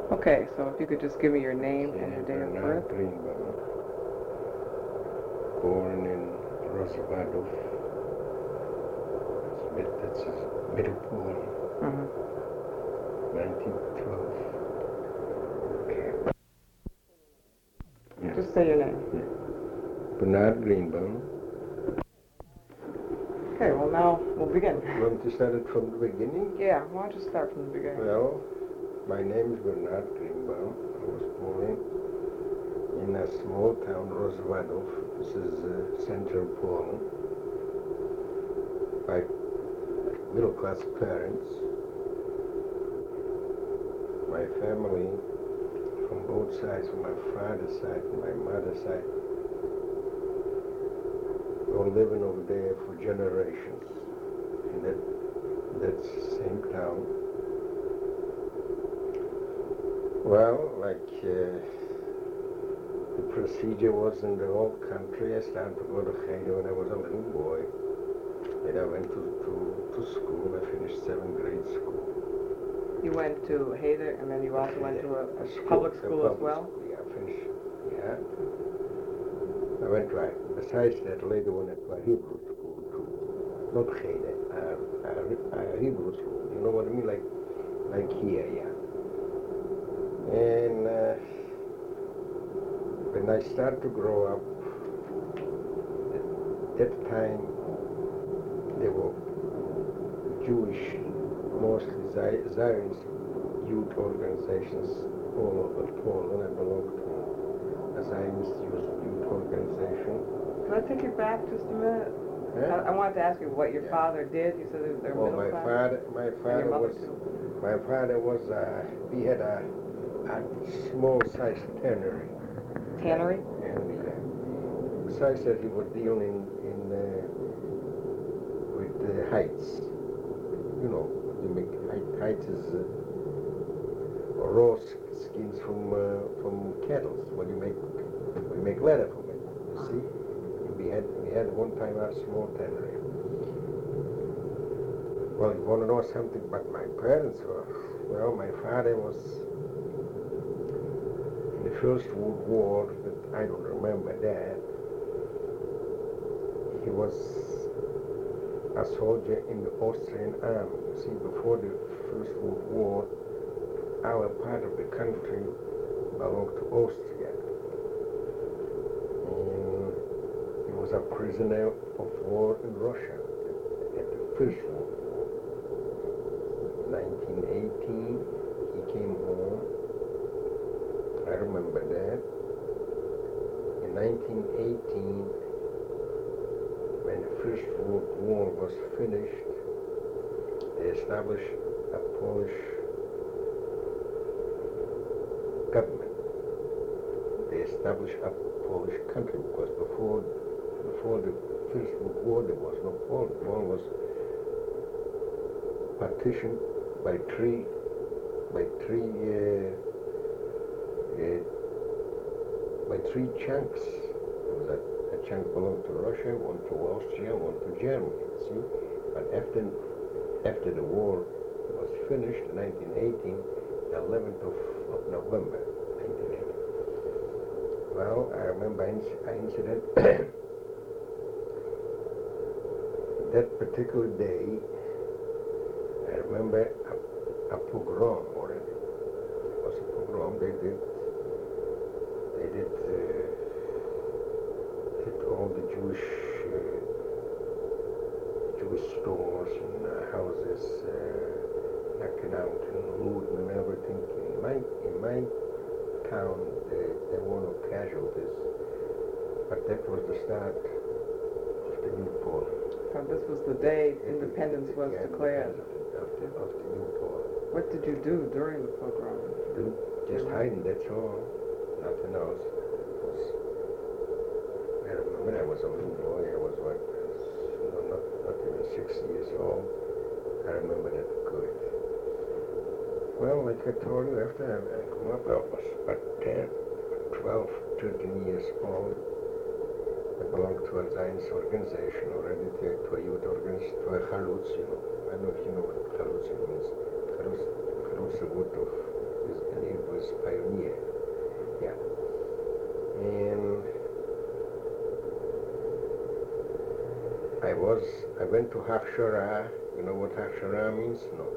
Okay, so if you could just give me your name and your day of birth. Bernard Greenbaum, born in Rosvadov, that's Middle Poland, Mm-hmm. 1912. Okay. Yeah. Just say your name. Bernard Greenbaum. Okay, well now we'll begin. You want to start it from the beginning? Yeah, why don't you start from the beginning? Well, my name is Bernard Greenbaum. I was born in a small town, Rosvadov. This is central Poland. By middle-class parents. My family, from both sides, from my father's side and my mother's side, were living over there for generations in that same town. Well, the procedure was in the whole country. I started to go to Cheder when I was a little boy. And I went to school. I finished 7th grade school. You went to Hayder and then you also went to a public school as well? School, yeah, I finished, yeah. I went right. Besides that, later went to a Hebrew school too. Not Cheder, a Hebrew school. You know what I mean? Like here, yeah. And when I started to grow up, at that time there were Jewish, mostly Zionist youth organizations all over Poland. I belonged to a Zionist youth organization. Can I take you back just a minute? Huh? I wanted to ask you what your father did. You said they were Well, middle class? my And your father mother was, too? we had a small-sized tannery. Tannery? And besides that, he was dealing with the hides. You know, you make hides is raw skins from cattle. When you make leather from it. You see, we had one time a small tannery. Well, you want to know something about my parents? Well, my father was in the First World War, but I don't remember that. He was a soldier in the Austrian army. You see, before the First World War, our part of the country belonged to Austria. And he was a prisoner of war in Russia at the First World War. 1918, he came home. I remember that. In 1918, when the First World War was finished, they established a Polish government. They established a Polish country because before the First World War there was no Poland. Poland was partitioned by three chunks. There was a chunk belonged to Russia, one to Austria, one to Germany. See, but after the war was finished in 1918, the 11th of November, 1918. Well, I remember an incident. That particular day, I remember a pogrom already. It was a pogrom. They did hit all the Jewish stores and houses, knocking out and looting and everything. In my town, there were no casualties, but that was the start of the new Poland. So this was the day independence was declared. Of the new Poland. What did you do during the pogrom? Just hiding, that's all. Nothing else. I remember when I was a little boy, I was not even 6 years old. I remember that good. Well, like I told you, after I grew up, I was about 10, 12, 13 years old. I belonged to a Zionist organization already, to a youth organization, to a Chalutz, you know. I don't know if you know what Chalutz means. Chalutz is a word of and he was pioneer. Yeah. And I went to Hakshara. You know what Hakshara means? No.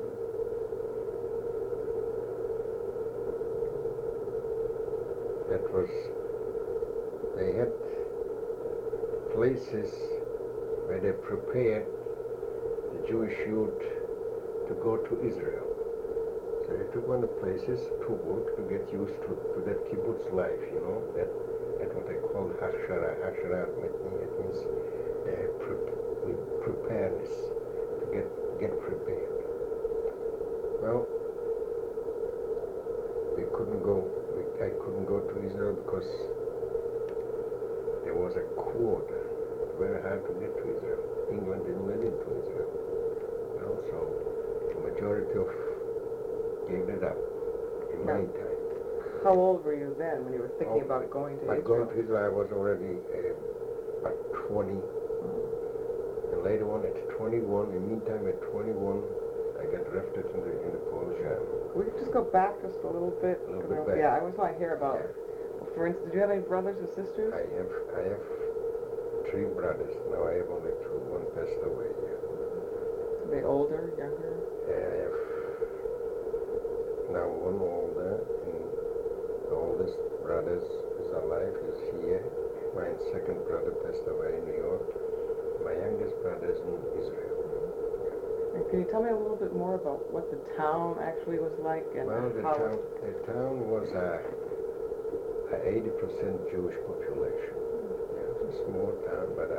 That was, they had places where they prepared the Jewish youth to go to Israel. So they took one of the places to work to get used to that kibbutz life, you know, that's what they call Hakshara. Hakshara means preparedness, to get prepared. Well, I couldn't go to Israel because there was a quota. Very hard to get to Israel. England didn't let into Israel. You know, so the majority of gave it up in my time. How old were you then when you were thinking about going to Israel? Going to Israel, I was already about 20. And later on at 21, in the meantime at 21, I got drafted in the Polish army. We could just go back just a little bit. Back. Yeah, I always want to hear about it. Well, for instance, did you have any brothers or sisters? I have 3 brothers. Now I have only 2. One passed away. Yeah. Are they older, younger? I have now one older, and the oldest brother is alive, is here. My second brother passed away in New York. My youngest brother is in Israel. And can you tell me a little bit more about what the town actually was like? And well, how the town was a 80% Jewish population. Yeah, it's a small town, but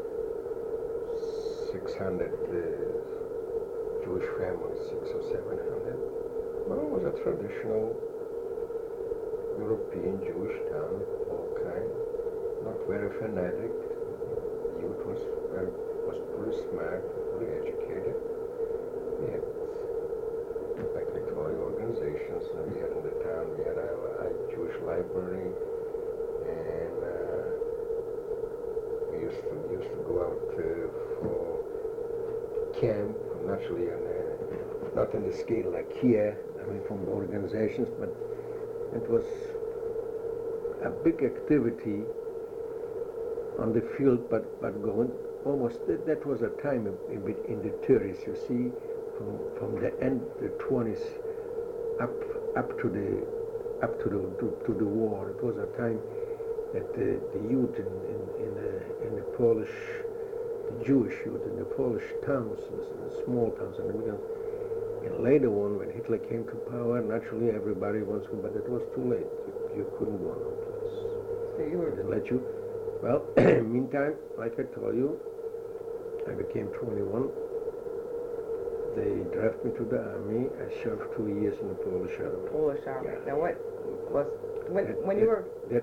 600 Jewish families, 600 or 700. Well, it was a traditional European Jewish town, all kind, not very fanatic. The youth was pretty smart, pretty educated. We had, like I told you, organizations. We had in the town, we had a Jewish library, and we used to go out for camp, naturally, not on the scale like here, I mean from the organizations, but it was a big activity on the field, but going almost, that was a time in the 30s, you see, from the end of the 20s up to the war. It was a time that the youth in the Polish, the Jewish youth in the Polish towns, the small towns, and later on when Hitler came to power, naturally everybody wants to, but it was too late. You couldn't go no place. So you were... They didn't let you. Well, meantime, like I told you, I became 21. They drafted me to the army. I served 2 years in the Polish army. Polish army. Yeah. Now what was when you were? I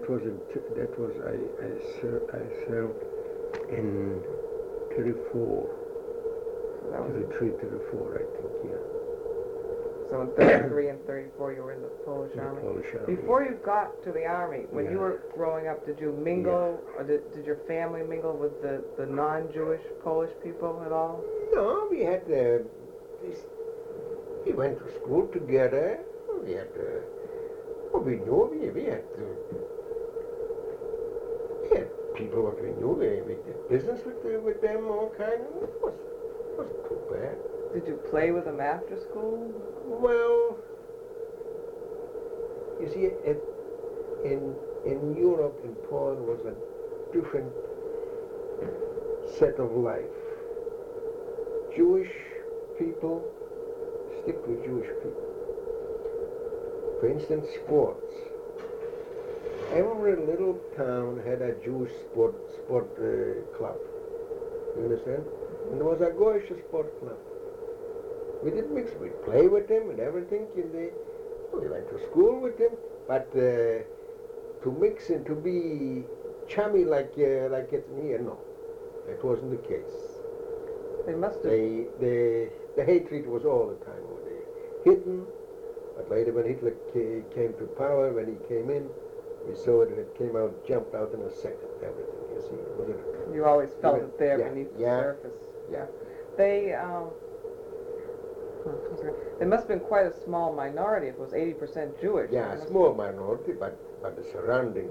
served in 34. So that was 33, 34, I think. Yeah. So in 33 and 34, you were in the Polish army. Polish army. Before you got to the army, when you were growing up, did you mingle, or did your family mingle with the non-Jewish Polish people at all? No, we had we went to school together. We had we knew we had people what we knew. We did business with them, all kind. It wasn't too bad. Did you play with them after school? Well, you see, in Europe, in Poland, was a different set of life. Jewish people stick with Jewish people. For instance, sports. Every little town had a Jewish sport club. You understand? And there was a Goyish sport club. We didn't mix. We play with them and everything. We went to school with them, but to mix and to be chummy like it's in here, no, that wasn't the case. They must have. The hatred was all the time over there, hidden. But later, when Hitler came to power, when he came in, we saw it, and it came out, jumped out in a second. Everything, you see, You always felt it there beneath the surface. Yeah. They Okay. It must have been quite a small minority if it was 80% Jewish. Yeah, a small minority, but the surrounding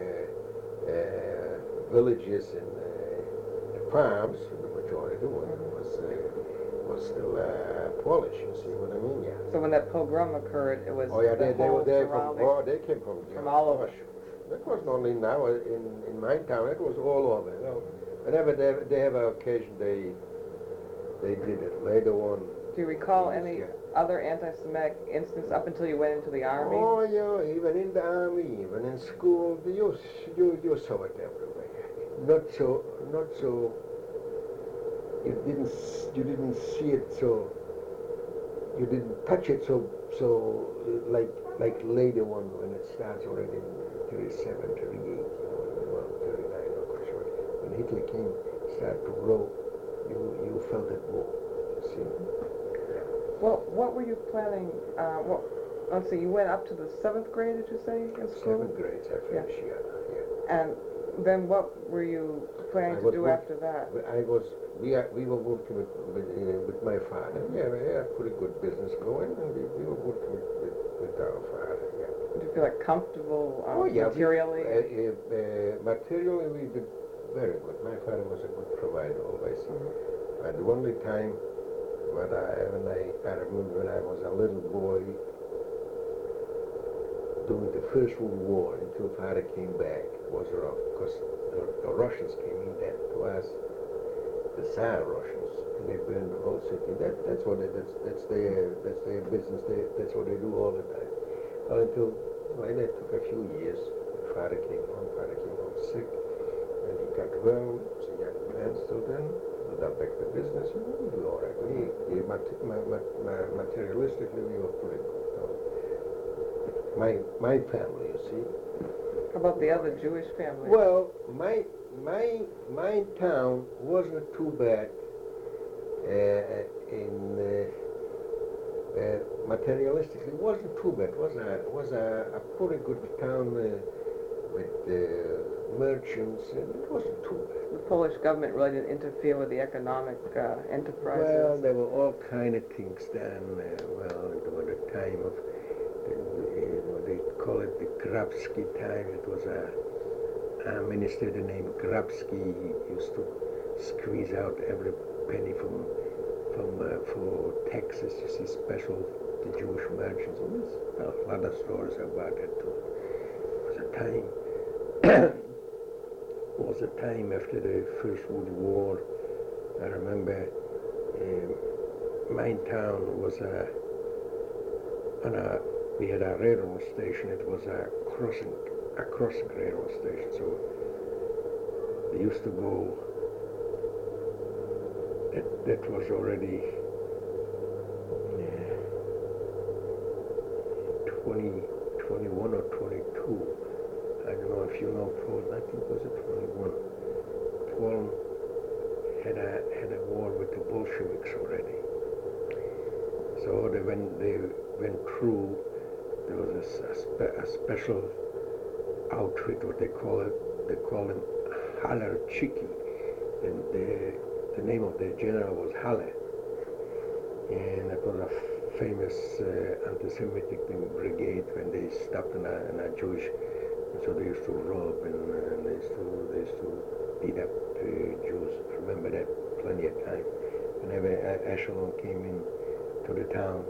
villages and farms, the majority was still Polish. You see what I mean? Yeah. So when that pogrom occurred, it was Oh yeah, the they whole were there surrounding. they came From all over. That wasn't only now in my town. It was all over. You know. Whenever they have an occasion, they did it. Later on. Do you recall any other anti-Semitic instance up until you went into the army? Oh yeah, even in the army, even in school, you saw it everywhere. Not so. You didn't see it so. You didn't touch it so like later on when it starts already in 37, 38, well 39, not quite sure. When Hitler came, started to grow, you felt it more. You see. Well, what were you planning? Let's see. You went up to the 7th grade, did you say, in school? 7th grade, I finished. Yeah. And then what were you planning to do after that? We were working with my father. Yeah, we had a pretty good business going, and we were working with our father. Yeah. Did you feel like comfortable Yeah, materially? Materially, we did very good. My father was a good provider always. Mm-hmm. And the only time when I remember when I was a little boy during the First World War until father came back was rough because the Russians came in then to us, the Tsar Russians, and they burned the whole city. That's their business. That's what they do all the time. Well, it took a few years. Father came home sick, and he got well. He was a young man still then. We got back to business. We were all right. Materialistically, we were pretty good. My family, you see. How about the other Jewish families? Well, my town wasn't too bad materialistically. It wasn't too bad. It was a pretty good town with merchants, and it wasn't too bad. The Polish government really didn't interfere with the economic enterprises. Well, there were all kind of things done. During the time of they call it the Grabski time. It was a minister named Grabski. He used to squeeze out every penny for taxes. You see, special the Jewish merchants. And there's a lot of stories about it too. It was a time after the First World War. I remember my town was we had a railroad station. It was a crossing railroad station. So they used to go. That was already 21 or 22. I don't know if you know Paul. I think it was 21. Paul had a war with the Bolsheviks already. So when they went through, there was a special outfit, what they call them Haller Chiki, and the name of the general was Haller, and it was a famous anti-Semitic brigade when they stopped in a Jewish. So they used to rob and they used to beat up Jews. I remember that plenty of time. Whenever echelon came in to the town,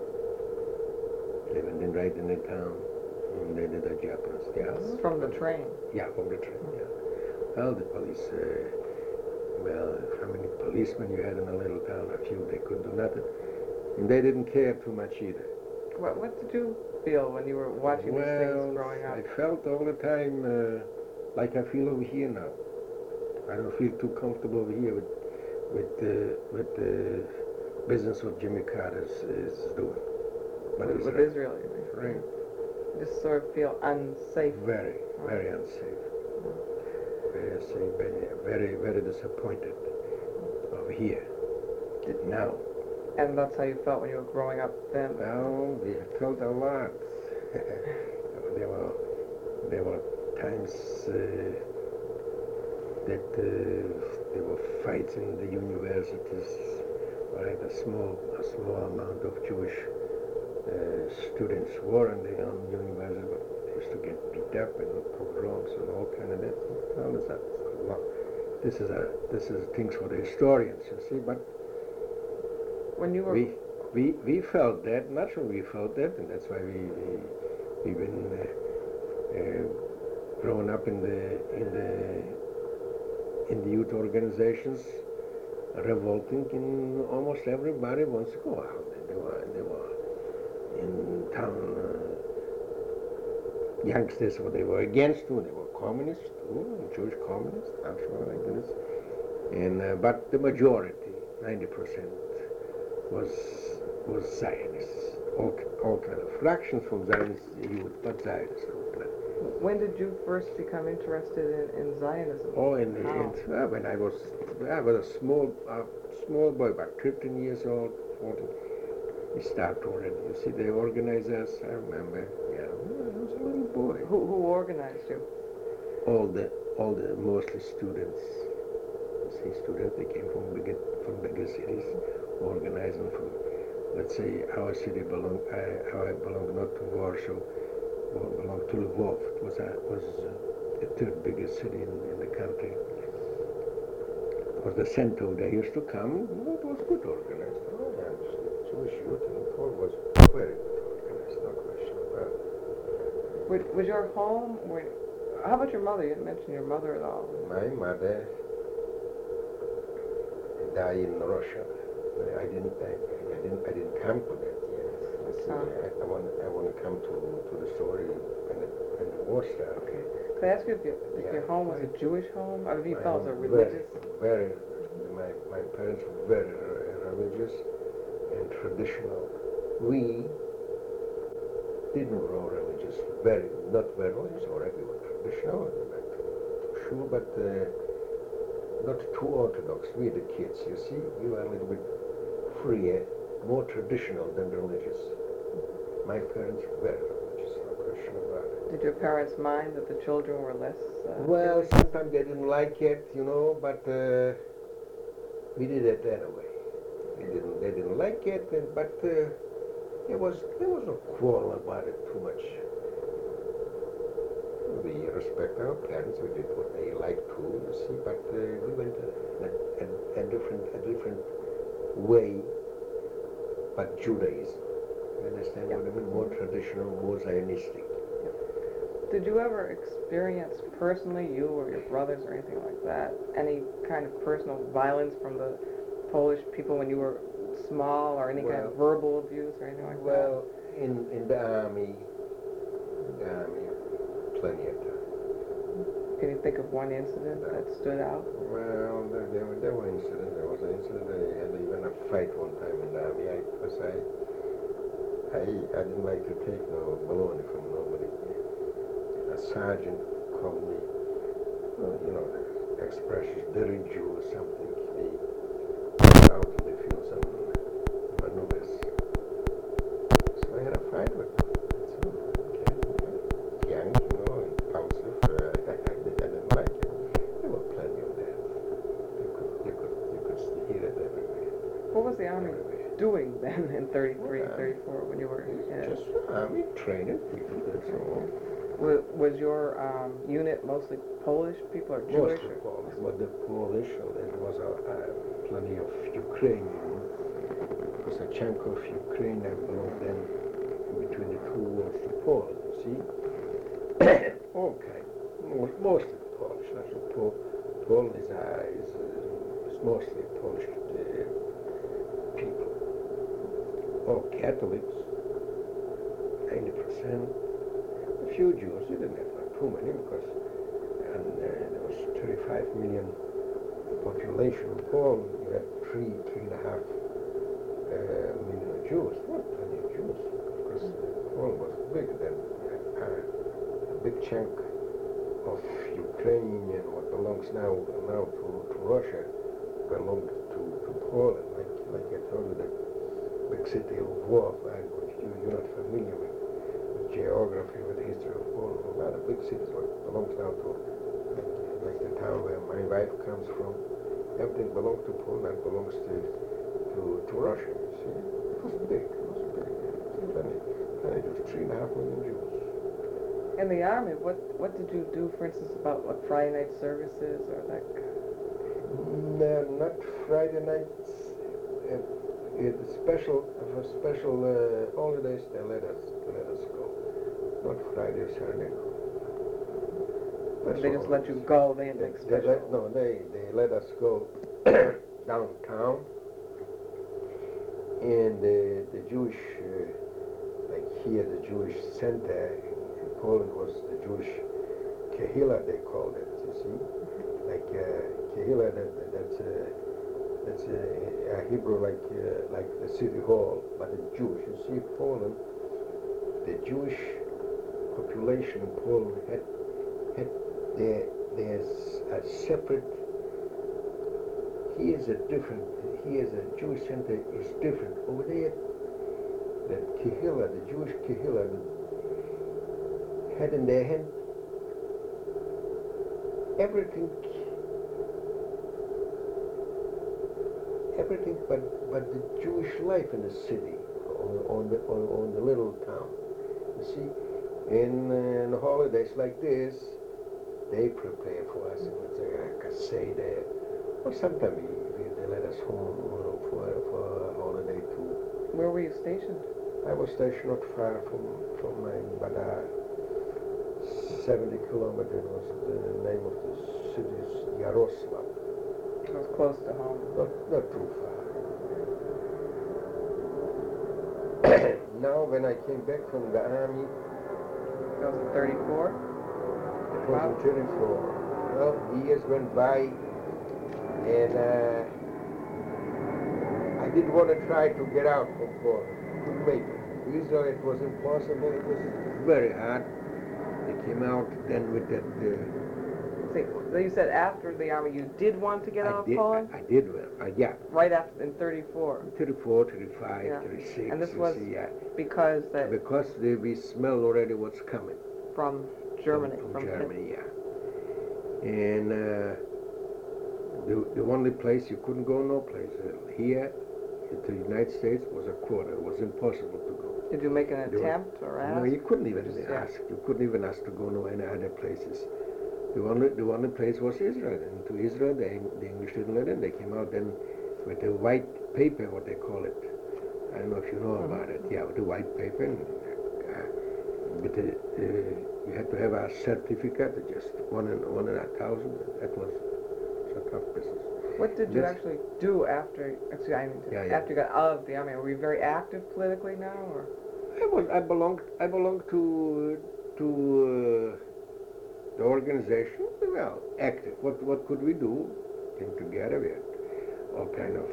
they went in right in the town and they did a job on the house. From the train? Yeah, from the train, yeah. Well, the police, how many policemen you had in a little town? A few, they couldn't do nothing. And they didn't care too much either. What did you feel when you were watching these things growing up? I felt all the time like I feel over here now. I don't feel too comfortable over here with the business what Jimmy Carter is doing. With Israel, you mean? Right. You just sort of feel unsafe. Very, very unsafe. Very unsafe. Very, very disappointed over here now. And that's how you felt when you were growing up then? Well, we felt a lot. There were times that there were fights in the universities. right, a small amount of Jewish students were in the university, but they used to get beat up and pogroms and all kind of that. Well, this is things for the historians, you see. But When you were we felt that, naturally we felt that, and that's why we've been growing up in the youth organizations, revolting, and almost everybody wants to go out. They were in town youngsters, what they were against too. They were communists too, Jewish communists, I'm sure like this. And but the majority, 90%, was Zionists. All kind of fractions from Zionist youth, but Zionists. When did you first become interested in Zionism? Oh, when I was a small boy, about 13 years old, 14. We started already. You see, they organized us. I remember. Yeah, I was a little boy. Who organized you? All the mostly students. You see, students. They came from bigger cities, organizing from. Let's say our city belonged. I belonged not to Warsaw. Belonged to Lvov. It was the third biggest city in the country. It was the center. They used to come. It was good organized. Jewish youth in Lvov was very good organized. No question about it. Was your home? How about your mother? You didn't mention your mother at all. My mother died in Russia. I didn't come to that yet. I want to come to the story when the war started. Okay. Could I ask you if your home was a Jewish home, or if you felt it was a religious? Very. My parents were very religious and traditional. We didn't grow religious. Not very religious. Already we were traditional. We went to shul, but not too orthodox. We the kids, you see, we were a little bit freer, more traditional than religious. My parents were very religious, no question about it. Did your parents mind that the children were less? Well, sometimes they didn't like it, but we did it anyway. They didn't like it, but there was no quarrel about it too much. We respect our parents. We did what they liked to, you see, but we went a different way. But Judaism, you understand what I mean? More traditional, more Zionistic. Did you ever experience personally, you or your brothers or anything like that, any kind of personal violence from the Polish people when you were small, or any kind of verbal abuse or anything like that? Well, in the army, plenty of time. Can you think of one incident that stood out? Well, there were incidents. There was an incident. I had even a fight one time in the army because I didn't like to take no baloney from nobody. A sergeant called me, the expression, dirty Jew or something. He out in the field some maneuvers. So I had a fight with him. So, young, impulsive. I didn't like it. There were plenty of that. You could hear it everywhere. What was the army doing then in 33, 34 when you were in? Just army training people, that's all. Was your unit mostly Polish people or Jewish? Mostly Polish, but the Polish, there was plenty of Ukrainian. Because a chunk of Ukraine belonged then between the two wars to Poland, you see? Okay, mostly Polish. Poland is mostly Polish people. All Catholics, 90%. A few Jews, we didn't have too many because there was 35 million population in Poland. You had 3.5 million Jews. Not plenty of Jews, because Poland was bigger than a big chunk of Ukraine and what belongs now to Russia belonged to Poland. Like I told you, the big city of Lvov, which you're not familiar with geography, with the history of Poland. A lot of big cities belongs now to, like the town where my wife comes from. Everything belongs to Poland, belongs to to Russia, you see. It was big, it was big. Plenty of 3.5 million Jews. In the army, what did you do, for instance, about like Friday night services or like? No, not Friday nights. For special holidays, they let us go. Not Friday, Saturday. They just let you go. They didn't make special. They let us go downtown, and the Jewish, like here, the Jewish center in Poland was the Jewish Kehila, they called it. You see, like Kehila, that's a Hebrew like the city hall, but it's Jewish. You see, Poland, the Jewish population in Poland had there's a separate. Here's a Jewish center is different over there. The Kehila, the Jewish Kehila, had in their hand everything but the Jewish life in the city, on the little town. You see, in holidays like this, they prepare for us. It was like a say there, or sometimes they let us home for a holiday too. Where were you stationed? I was stationed not far from mine, but 70 kilometers was the name of the city's Yaroslav. It was close to home. Not too far. Now, when I came back from the army, that was in 34? It was in 34. Well, the years went by, and I didn't want to try to get out from Poland. Couldn't make it. Israel, it was impossible. It was very hard. They came out then with that. See, you said after the army you did want to get out of Poland? I did. Yeah. Right after, in 34? 34, 35, yeah. 36. And this was because that... Because we smelled already what's coming. From Germany. From Germany, yeah. And the only place you couldn't go, no place. Here, to the United States was a quarter. It was impossible to go. Did you make an attempt or ask? No, you couldn't even ask. You couldn't even ask to go no any other places. The only place was Israel. And to Israel, the English didn't let in. They came out then with the white paper, what they call it. I don't know if you know about it. Yeah, with the white paper. And, you had to have a certificate, just one in 1,000. That was a tough business. What did you actually do after? After you got out of the army? Were you very active politically now, or? I belonged to the organization. Well, active. What could we do? Came together. We had all kind of.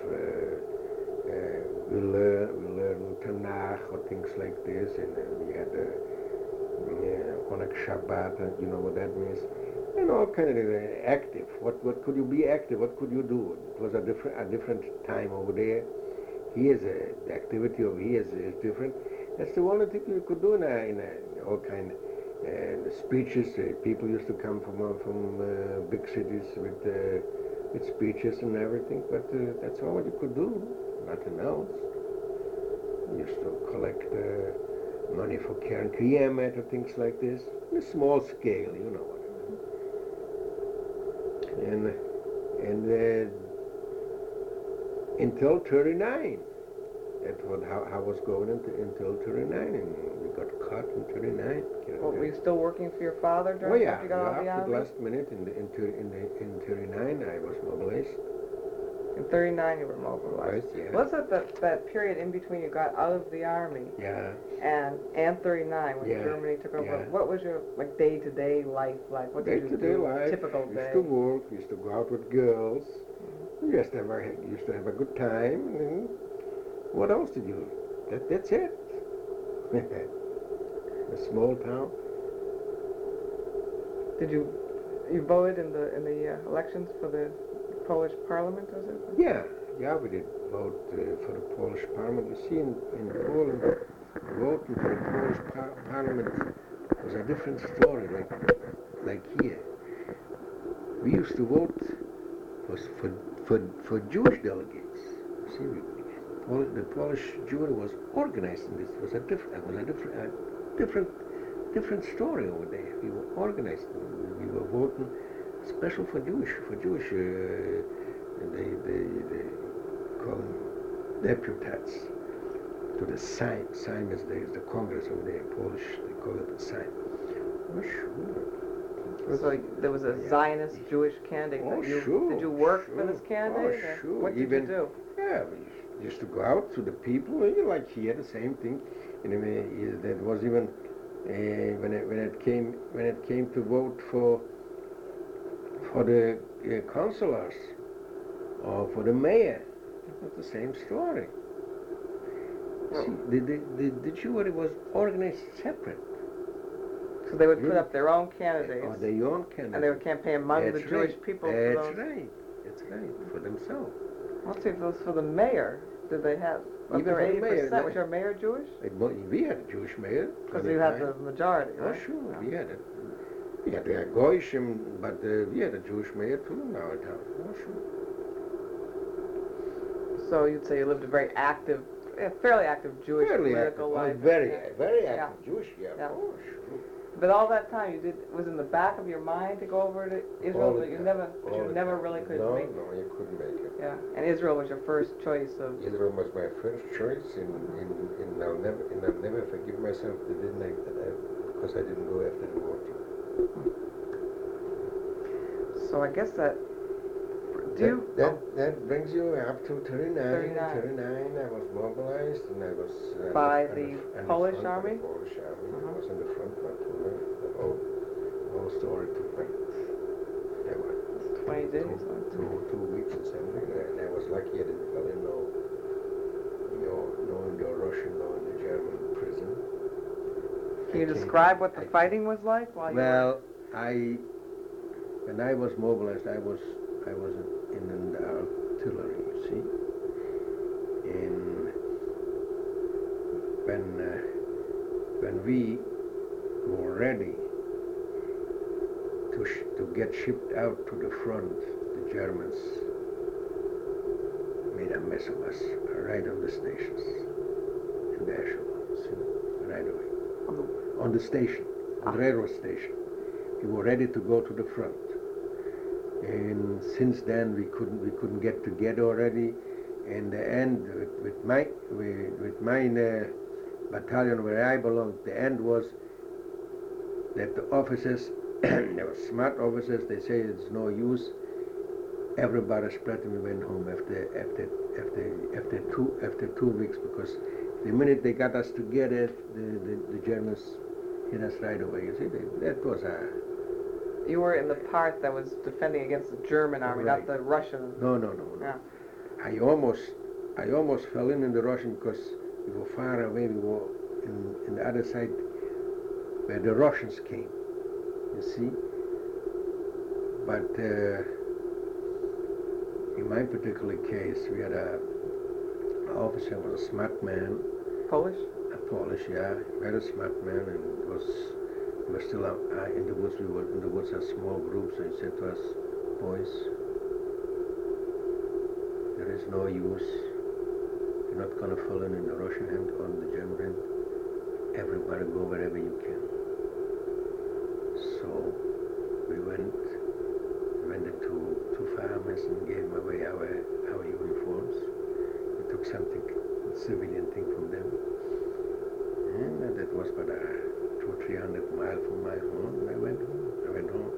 We learn Tanakh or things like this, and we had Onek Shabbat. You know what that means? And all kind of active. What could you be active? What could you do? It was a different time over there. Here's the activity over here is different. That's the only thing you could do in all kind of speeches. People used to come from big cities with speeches and everything, but that's all you could do. Nothing else. We used to collect money for Karen Kiyamet or things like this, on a small scale, you know what I mean. And until 39. That's how I was going until 39, and we got caught in 39. Well, were you still working for your father during after you got out of the army? The last minute in 39, I was mobilized. In 39, you were mobilized. Right, yeah. Was it that period in between you got out of the army? Yeah. And 39 when Germany took over? Yeah. What was your day-to-day life like? What did you do? Life. Typical day. Used to work. Used to go out with girls. Used to have a good time. And what else did you? That's it. A small town. Did you voted in the elections for the Polish Parliament, was it? Yeah, we did vote for the Polish Parliament. You see, in Poland, voting for the Polish Parliament was a different story, like here. We used to vote for Jewish delegates. See, the Polish Jewry was organized in this. It was a different story over there. We were organized. We were voting special for Jewish. They call them deputats to the Sejm. Sejm is the Congress over there in Polish. They call it the Sejm. Oh, sure. So there was a Zionist Jewish candidate. Sure. Did you work for this candidate? Oh, sure. What did you do? Yeah, we used to go out to the people, like here, the same thing. That was even when it came to vote for the councillors or for the mayor. It was the same story. See, the Jewry was organized separate. So they would put up their own candidates. Or their own candidates. And they would campaign among the Jewish people. That's right, for themselves. Let's see if it was for the mayor. Did they have Even for the mayor? Was your mayor Jewish? We had a Jewish mayor. Because you had the majority, right? Oh, sure, we had it. We had the Goyim, but we had a Jewish mayor too in our town. Oh, sure. So you'd say you lived a very active, fairly active Jewish political life. Very active Jewish, yeah. Oh, sure. But all that time, was in the back of your mind to go over to Israel, but you never really could make it. No, you couldn't make it. Yeah, and Israel was your first choice of. Israel was my first choice, and I'll never forgive myself because I didn't go after the war. So I guess that. That brings you up to 39. I was mobilized, and I was by the Polish army. The Polish army. I was in the front, but the whole story took like 20 days. 2 weeks or something. And I was lucky I didn't fall in no in the Russian or in the German prison. Can you describe what the fighting was like while you were? When I was mobilized, I was in the artillery, you see. And when we were ready to get shipped out to the front, the Germans made a mess of us right on the stations in the Echelon, see, right away. On the station, on the railroad station. We were ready to go to the front. And since then we couldn't get together already. And the end with my battalion where I belonged, the end was that the officers, they were smart officers, they say it's no use. Everybody spread and we went home after 2 weeks, because the minute they got us together, the Germans hit us right away. You see, that was a. You were in the part that was defending against the German army, right. not the Russian. No. Yeah. I almost fell in the Russian because we were far away. We were in the other side where the Russians came. You see. But in my particular case, we had an officer who was a smart man. Polish? A Polish, yeah, very smart man, and we were still in the woods. We were in the woods as small groups, and he said to us, boys, there is no use. You're not going to fall in the Russian hand or in the German hand. Everybody go wherever you can. So we went to farmers and gave away our uniforms. We took something, a civilian thing from them. And that was about 200-300 miles from my home. And I went home.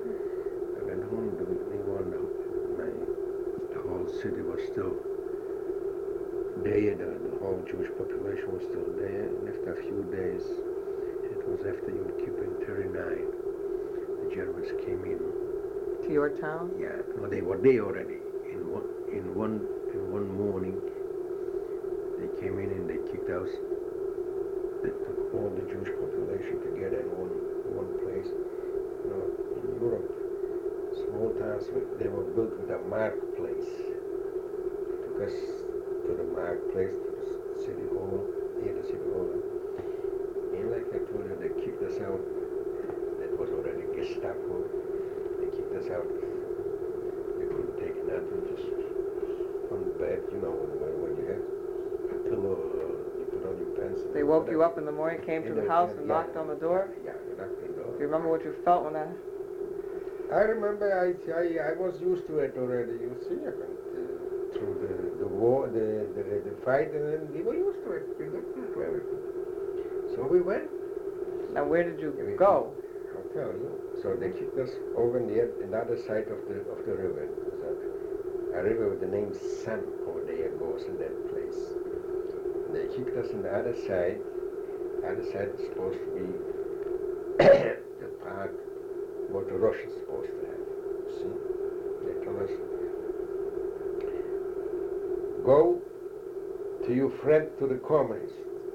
The whole city was still there. The whole Jewish population was still there. And after a few days, it was after Yom Kippur in 39, the Germans came in. To your town? Yeah, no, they were there already. In one morning, they came in and they kicked us. They took all the Jewish population together in one place. You know, in Europe, small towns they were built with a marketplace. Took us to the marketplace, to the city hall, near the city hall. And like I told you, they kicked us out. That was already Gestapo. They kicked us out. We couldn't take nothing, just on the bed, you know, when you have pillow, you put on your pants. They woke you up in the morning, came to the house and knocked on the door? Yeah, they knocked on the door. Do you remember what you felt when that... I remember I was used to it already, you see, through the war, the fight, and then we were used to it. We got used to everything. So we went. Now where did you go? I'll tell you. So they kicked us over on the other side of the river. There's a river with the name Sun over there goes in that place. And they kicked us on the other side. The other side is supposed to be the park what the Russians supposed to have. See? They told us, go to your friend to the communists.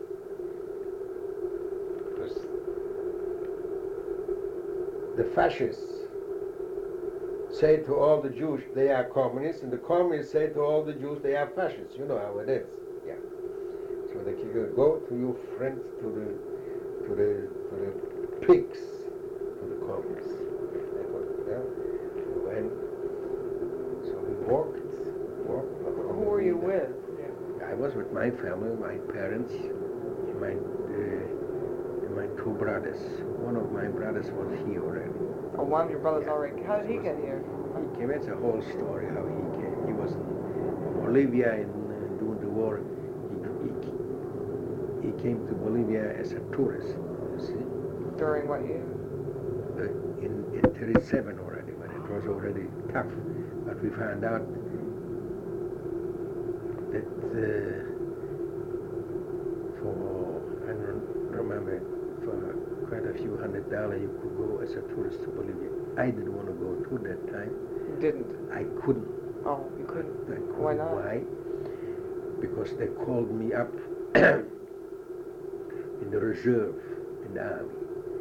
Because the fascists say to all the Jews they are communists, and the communists say to all the Jews they are fascists. You know how it is. Yeah. So they go to your friend to the pigs, to the communists. We went. So we walked. Who were you with? I was with my family, my parents, and my two brothers. One of my brothers was here already. Oh, one of your brothers already. How did he get here? He came. It's a whole story how he came. He was in Bolivia during the war. He came to Bolivia as a tourist. You see. During what year? In 37 already, when it was already tough. But we found out that I don't remember, for quite a few $100 you could go as a tourist to Bolivia. I didn't want to go to that time. You didn't? I couldn't. Oh, you couldn't? I couldn't. Why not? Why? Because they called me up in the reserve in the army.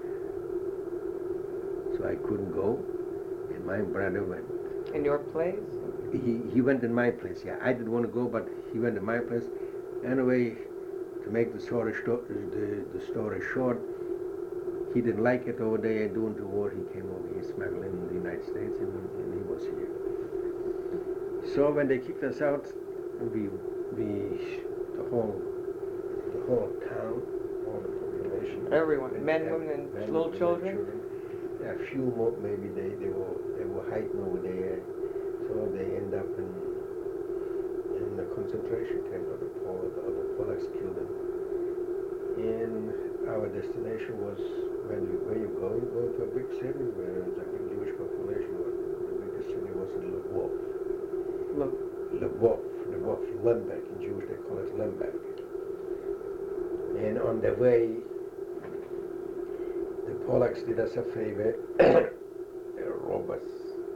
So I couldn't go, and my brother went. In your place? He went in my place, yeah. I didn't want to go, but he went in my place. Anyway, to make the story short, he didn't like it over there during the war. He came over here smuggling in the United States, and he was here. So when they kicked us out, the whole town, all the population, everyone, men, women, and little children. Yeah, a few more, maybe they were hiding over there. So they end up in the concentration camp, or the Polacks killed them. And our destination was, where you go to a big city where there's a big Jewish population. The biggest city was in Lvov. Lvov, Lemberg. In Jewish they call it Lemberg. And on the way, the Polacks did us a favor. They robbed us.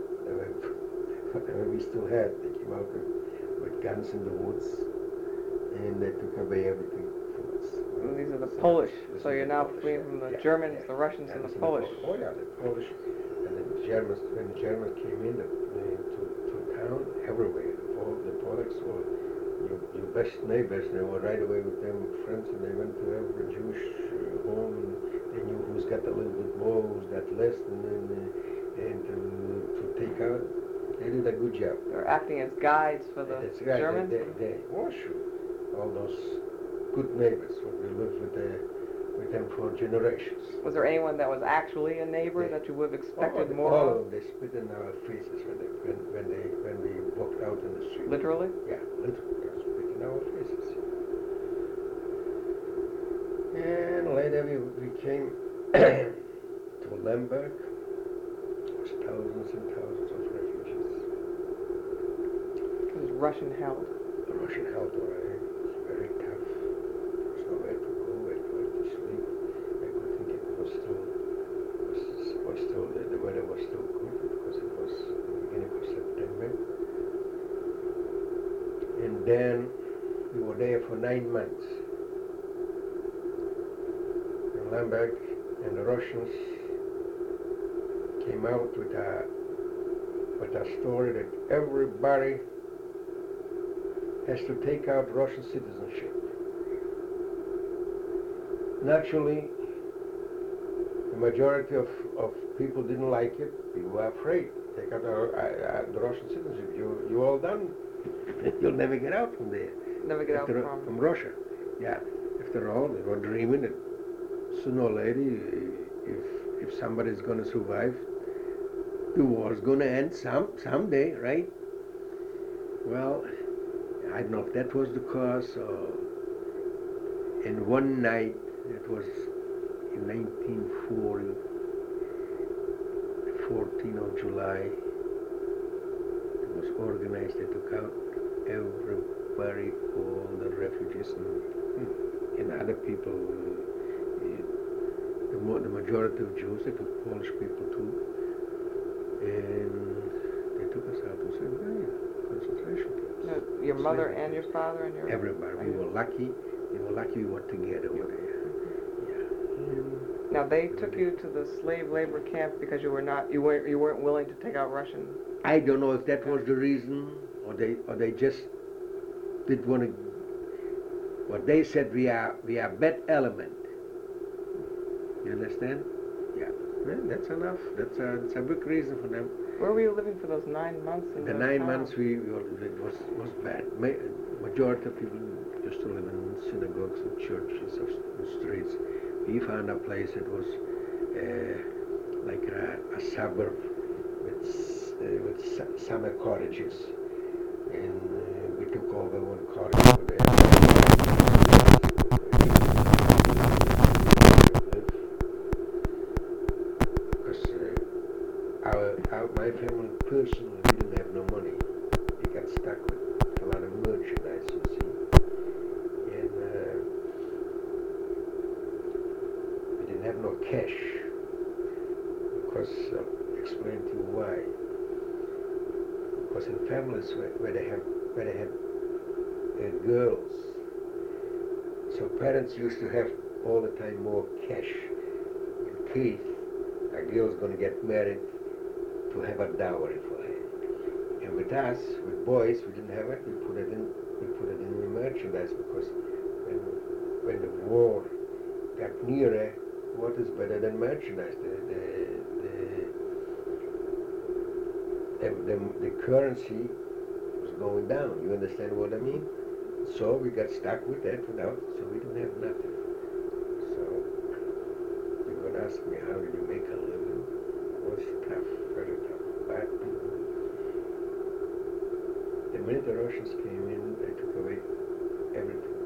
We still had. They came out with guns in the woods, and they took away everything from us. And these are the Polish. So you're now fleeing from the Germans, the Russians, and the Polish. Oh yeah, the Polish and the Germans. When the Germans came in to town, everywhere, the Polacks were your best neighbors. They were right away with them friends, and they went to every Jewish home, and they knew who's got a little bit more, who's got less, and to take out. They did a good job. They're acting as guides for the Germans? They sure. All those good neighbors, we lived with them for generations. Was there anyone that was actually a neighbor that you would have expected more all of? of them, they spit in our faces when we walked out in the street. Literally? Yeah, literally. They spit in our faces. And later we came to Lemberg. There was thousands and thousands of refugees. It was Russian held. The Russian held already. It was very tough. There was nowhere to go, where to sleep. I could think it was still the weather was still good because it was the beginning of September. And then we were there for 9 months. In Lemberg, and the Russians came out with a story that everybody has to take out Russian citizenship. Naturally, the majority of people didn't like it. People were afraid. Take out the Russian citizenship. You all done. You'll never get out from there. Never get out from Russia. Yeah. After all, they were dreaming that sooner or later, if somebody's going to survive, the war's going to end someday, right? Well, I don't know if that was the cause. And one night, it was in 1940, 14th of July, it was organized. They took out everybody, all the refugees and other people. The majority of Jews, they took Polish people too, and they took us out to Siberia, concentration camps. No, your mother and your father and your... Everybody. We were lucky. We were lucky we were together over there. Yeah. Now they took you to the slave labor camp because you weren't willing to take out Russian. I don't know if that was the reason, or they just did want to. What they said, we are bad element. You understand? Yeah. Well, that's enough. That's a big reason for them. Where were you living for those 9 months? The 9 months it was bad. Majority of people used to live in synagogues and churches or streets. We found a place that was like a suburb with summer cottages, and we took over one cottage over there. My family personally didn't have no money. We got stuck with a lot of merchandise, you see. And we didn't have no cash. Because I'll explain to you why. Because in families where they had girls, so parents used to have all the time more cash in case a girl's going to get married, to have a dowry for her. And with us, with boys, we didn't have it. We put it in the merchandise, because when the war got nearer, what is better than merchandise? The currency was going down. You understand what I mean? So we got stuck with that so we didn't have nothing. So you're gonna ask me, how did you make a living? It was tough, very tough. But the minute the Russians came in, they took away everything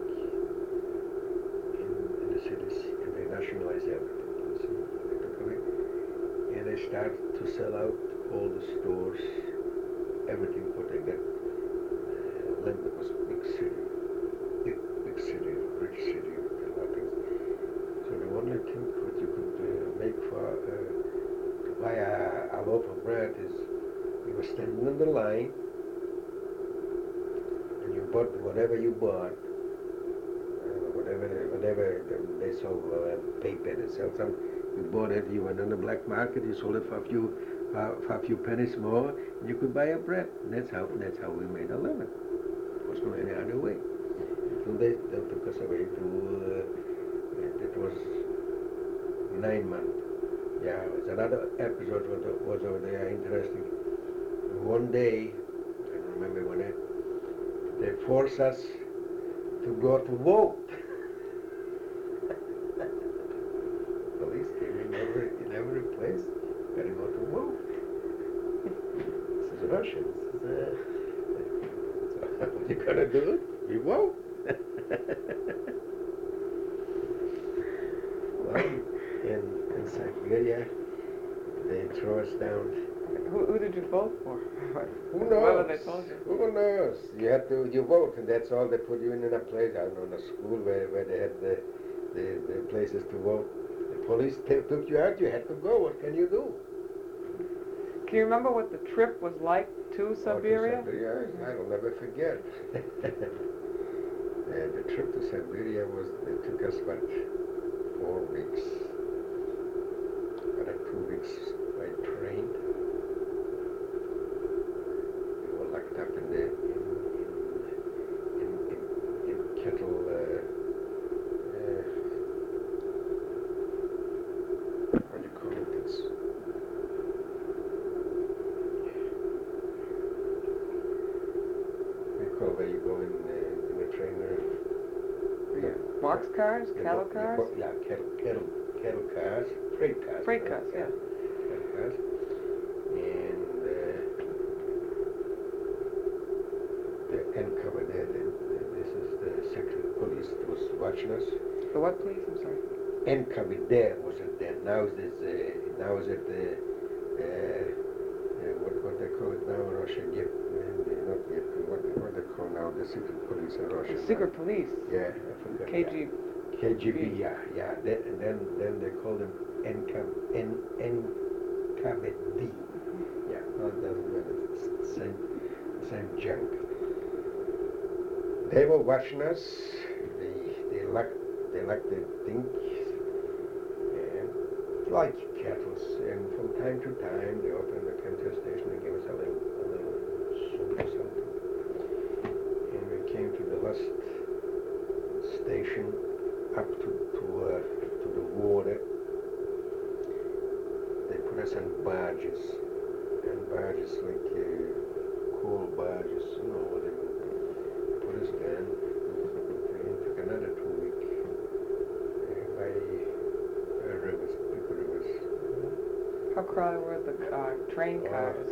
in the cities, and they nationalized everything. You see, they took away, and they started to sell out all the stores, everything what they got. Lemberg was a big city, rich city with a lot of things. So the only thing what you could make for to buy a loaf of bread is you were standing in the line and you bought whatever you bought, whatever they sold, paper, they sell some. You bought it. You went on the black market. You sold it for a few pennies more, and you could buy a bread. And that's how we made a living. There was no any other way. Until they took us away to. It was 9 months. Yeah, it was another episode was over there interesting. One day, I don't remember when they forced us to go to vote. Police came in every place. Gotta go to vote. This is Russia. So what you gonna do? We vote. Well, in Siberia, they throw us down. Who did you vote for? Who knows? What they told you? Who knows? You vote, and that's all. They put you in a place. I don't know, in a school where they had the places to vote. The police took you out. You had to go. What can you do? Can you remember what the trip was like to Siberia? To Siberia, I'll never forget. The trip to Siberia it took us about 4 weeks. About 2 weeks by train. We were locked up in kettle. What do you call it? It's where you go in the train box cars, cattle cars? Yeah, cattle cars, freight cars. Freight cars, yeah. Cattle cars. And the NCAB there, this is the secret police that was watching us. The what, please? I'm sorry. NCAB there wasn't there. Now is it what they call it now in Russia? Not yet. What they call now the secret police in Russia? The secret police. Yeah, I forgot. KGB, yeah. Then they call them NKVD. Yeah, well, it doesn't matter. It's the same junk. They were watching us. They like the thing. Like cattle, and from time to time they opened the petrol station and gave us a little soup or something. And we came to the last station up to the water. They put us on barges, and barges like coal barges, whatever. Put us down. It took another 2 weeks by rivers. How crowded were the train cars?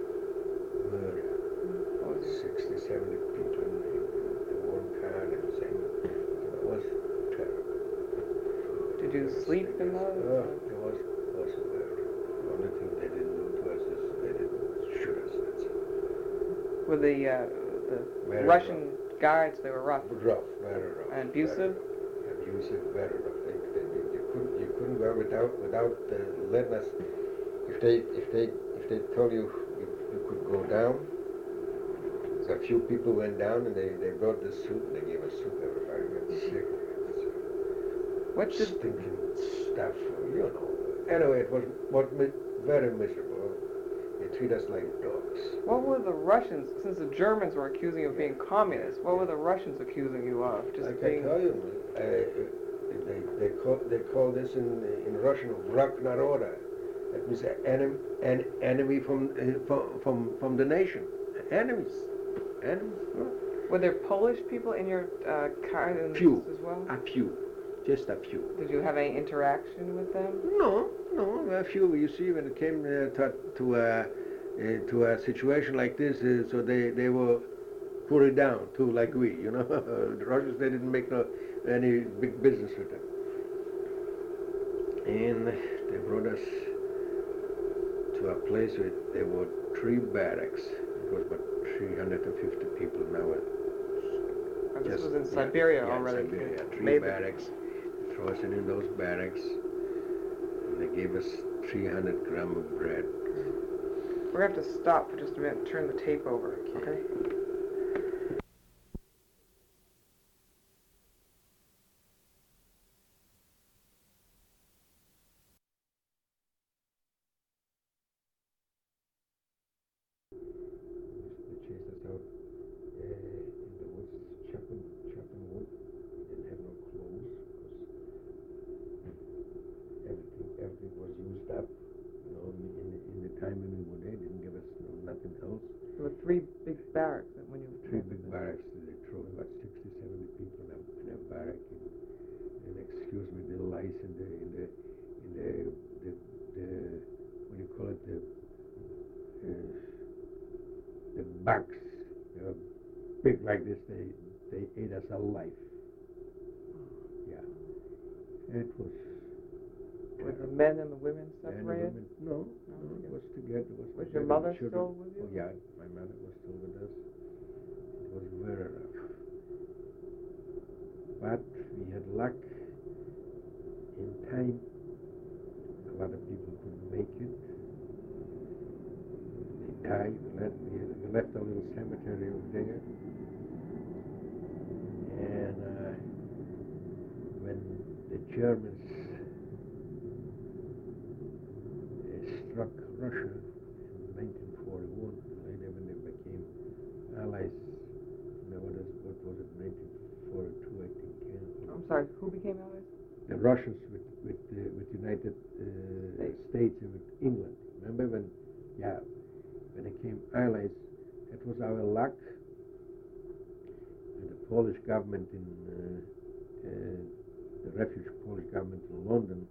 60, 70 people in one car and the same. It was terrible. Did you sleep in those? It was bad. The only thing they didn't do to us is they didn't shoot us. That's it. Were the Russian guards, they were rough? Rough, very rough. And abusive? Abusive, very rough. You couldn't go without letting us. If they told you could go down, so a few people went down and they brought the soup and they gave us soup. Everybody got sick. What did stinking stuff, Anyway, it was very miserable. They treat us like dogs. What were the Russians, since the Germans were accusing you of being communists, what were the Russians accusing you of? I can tell you, they call this in Russian "враг народа." That means an enemy from the nation. Enemies. No? Were there Polish people in your car as well? A few. Just a few. Did you have any interaction with them? No, a few. You see, when it came to a situation like this, so they were put it down too, like we. The Russians, they didn't make any big business with them, and they brought us to a place where there were 3 barracks. It was about 350 people now. This was in Siberia already. Siberia. 3 barracks. Throw us in those barracks, and they gave us 300 grams of bread. We're going to have to stop for just a minute and turn the tape over, okay? They chased us out in the woods, chopping wood. We didn't have no clothes because everything was used up. In the time when we were there, they didn't give us nothing else. There were 3 big barracks when you... 3 big barracks. They threw about 60, 70 people in a barrack. And excuse me, the lice in the what do you call it, the bugs. They were big like this. They ate us alive. Yeah. It was. Were the men and the women separated? No, it was together. Was your mother still with you? Oh, yeah, my mother was still with us. It was very rough. But we had luck. In time, a lot of people couldn't make it. They died. We left a little cemetery over there. And when the Germans struck Russia in 1941, later when they became allies, what was it, 1942, I think. I'm sorry, who became allies? The Russians with United States and with England. Remember when they came allies? That was our luck. And the Polish government in the refuge Polish government in London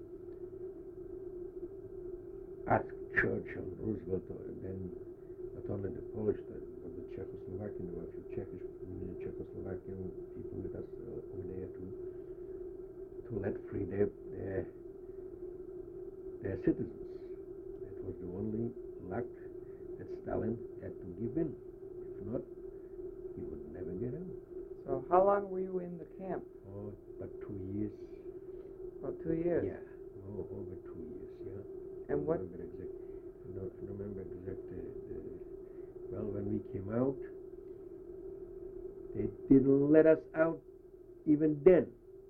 asked Churchill and Roosevelt, then not only the Polish, but the Czechoslovakian, there were a few Czechoslovakian people with us over there to let free their citizens. That was the only luck that Stalin had to give in. If not, he would never get out. So how long were you in the camp? Oh, about 2 years. About 2 years? Yeah, over 2 years, yeah. And what? I don't remember exactly. Well, when we came out, they didn't let us out even then.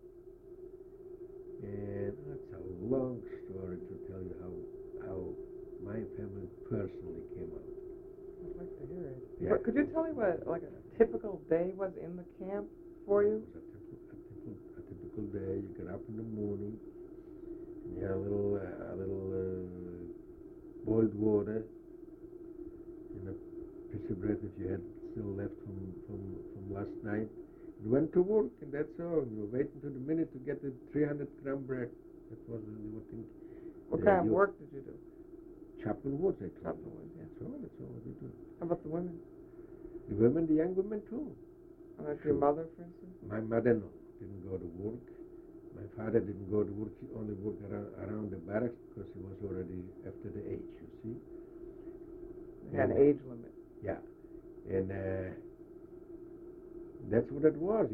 And that's a long story to tell you how my family personally came out. I'd like to hear it. Yeah. But could you tell me what like a typical day was in the camp for you? It was a typical day. You get up in the morning, and you have a little boiled water and a piece of bread if you had still left from last night. You went to work, and that's all. You were waiting to the minute to get the 300-gram bread. That was you would think. What kind of work did you do? Chopping wood, I told Chopping wood, yeah. That's all we do. How about the women? The women, the young women too. Like your mother, for instance? My mother, no, didn't go to work. My father didn't go to work. He only worked around the barracks because he was already after the age, you see. They had an age limit. Yeah. And that's what it was.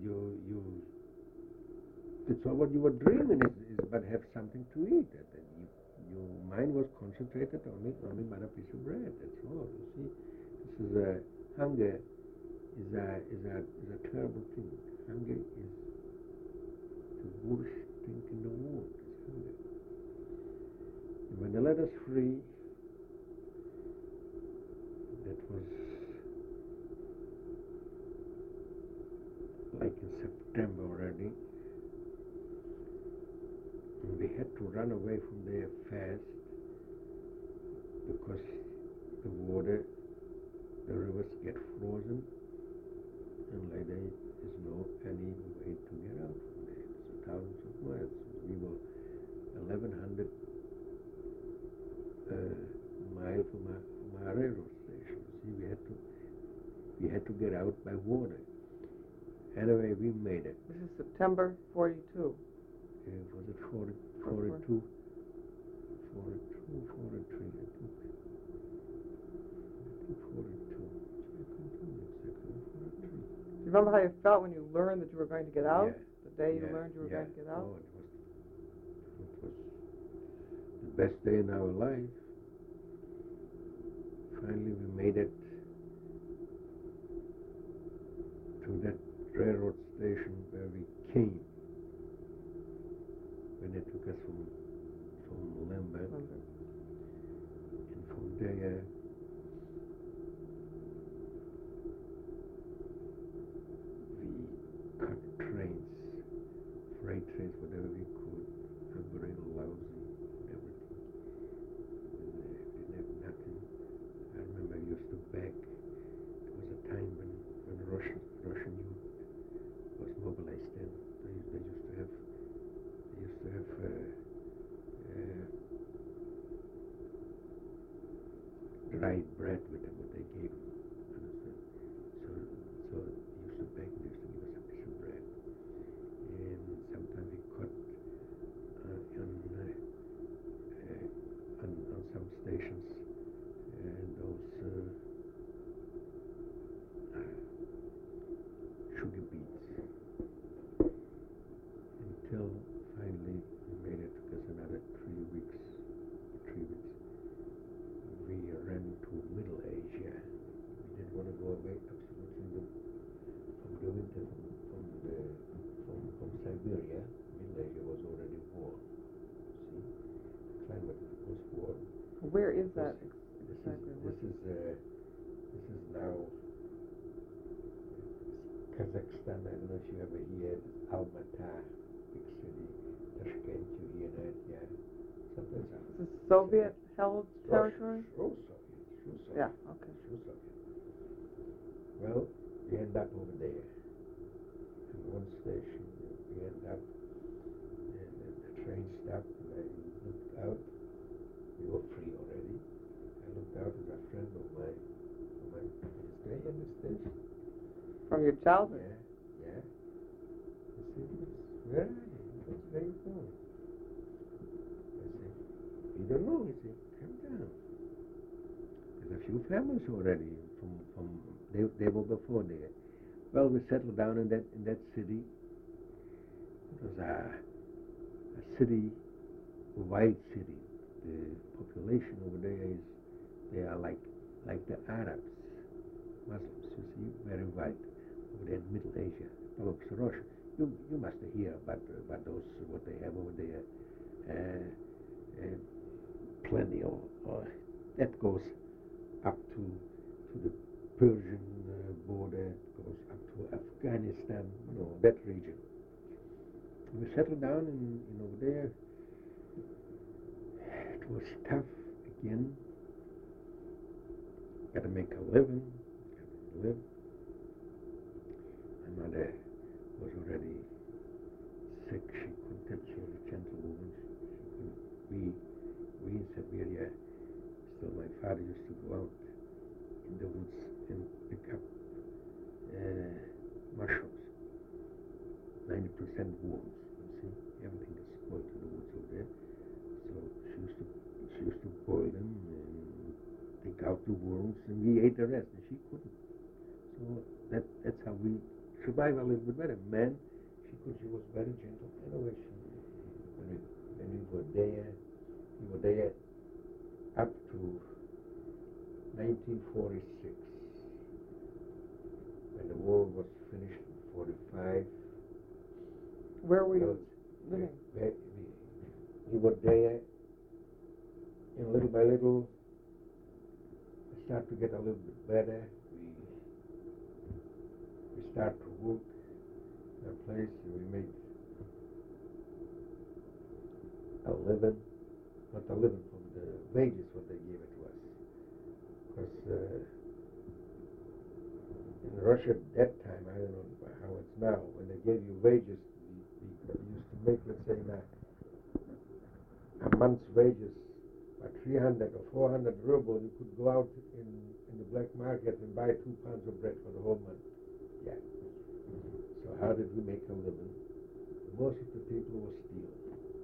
It's all what you were dreaming is but have something to eat. Your mind was concentrated only by a piece of bread. That's all. You see, this is hunger is a terrible thing. Hunger is the worst thing in the world. Is hunger. And when they let us free, that was like in September already. And we had to run away from there fast because the rivers get frozen, and later there's no any way to get out from there. It's thousands of miles. We were 1,100 miles from our railroad station. See, we had to get out by water. Anyway, we made it. This is September 42. Was it 42? 42, 43, I think 42. Do you remember how you felt when you learned that you were going to get out? Yeah. The day you learned you were going to get out? Oh, it was the best day in our life. Finally, we made it to that railroad station where we came. When they took us from Lambert, and from there we cut trains, freight trains, whatever we could. Very lousy, everything. We didn't have nothing. I remember I used to beg. There was a time when the Russian youth was mobilized. Then they used to have dried bread with them, what they gave them. So he used to beg, they used to give us a piece of bread. And sometimes we cut on some stations those sugar beets until finally we made it. Took us another 3 weeks. We ran to Middle Asia. We didn't want to go away absolutely from the winter from Siberia. Middle Asia was already warm. See, the climate was warm. Where is that exactly? This is now Kazakhstan. I don't know if you ever heard Almaty, big city. Tashkent, you hear that? Yeah. Something. This is Soviet-held territory? True Soviet. Yeah, okay. True Soviet. Well, we end up over there. In one station, stopped and I looked out. We were free already. I looked out at a friend of mine. Is there in the station? From your childhood? Yeah, yeah. He said, where are you? Where are you going? I said, you don't know. He said, come down. There's a few families already from they were before there. Well, we settled down in that city. It was a city, a white city. The population over there they are like the Arabs, Muslims. You see, very white over there in Middle Asia. Probably Russia. You must hear about those what they have over there. Plenty of that goes up to the Persian border, goes up to Afghanistan, that region. We settled down in over there. It was tough again. Got to make a living. Got to live. My mother was already sick. She couldn't take care of a gentlewoman. We in Siberia, still my father used to go out in the woods and pick up mushrooms. 90% worms. You see, everything is spoiled in the woods over there. So she used to boil them and take out the worms, and we ate the rest, and she couldn't. So that's how we survived a little bit better. Man, she was very gentle. Anyway, when we were there up to 1946. When the war was finished in 45. Where were you living? We were there, and little by little, it started to get a little bit better. We started to work in a place, and we made a living, not a living from the wages what they gave it to us. Because in Russia at that time, I don't know how it's now, when they gave you wages, we used to make, let's say, a month's wages, by 300 or 400 rubles, you could go out in the black market and buy 2 pounds of bread for the whole month. Yeah. So how did we make a living? Most of the people were stealing.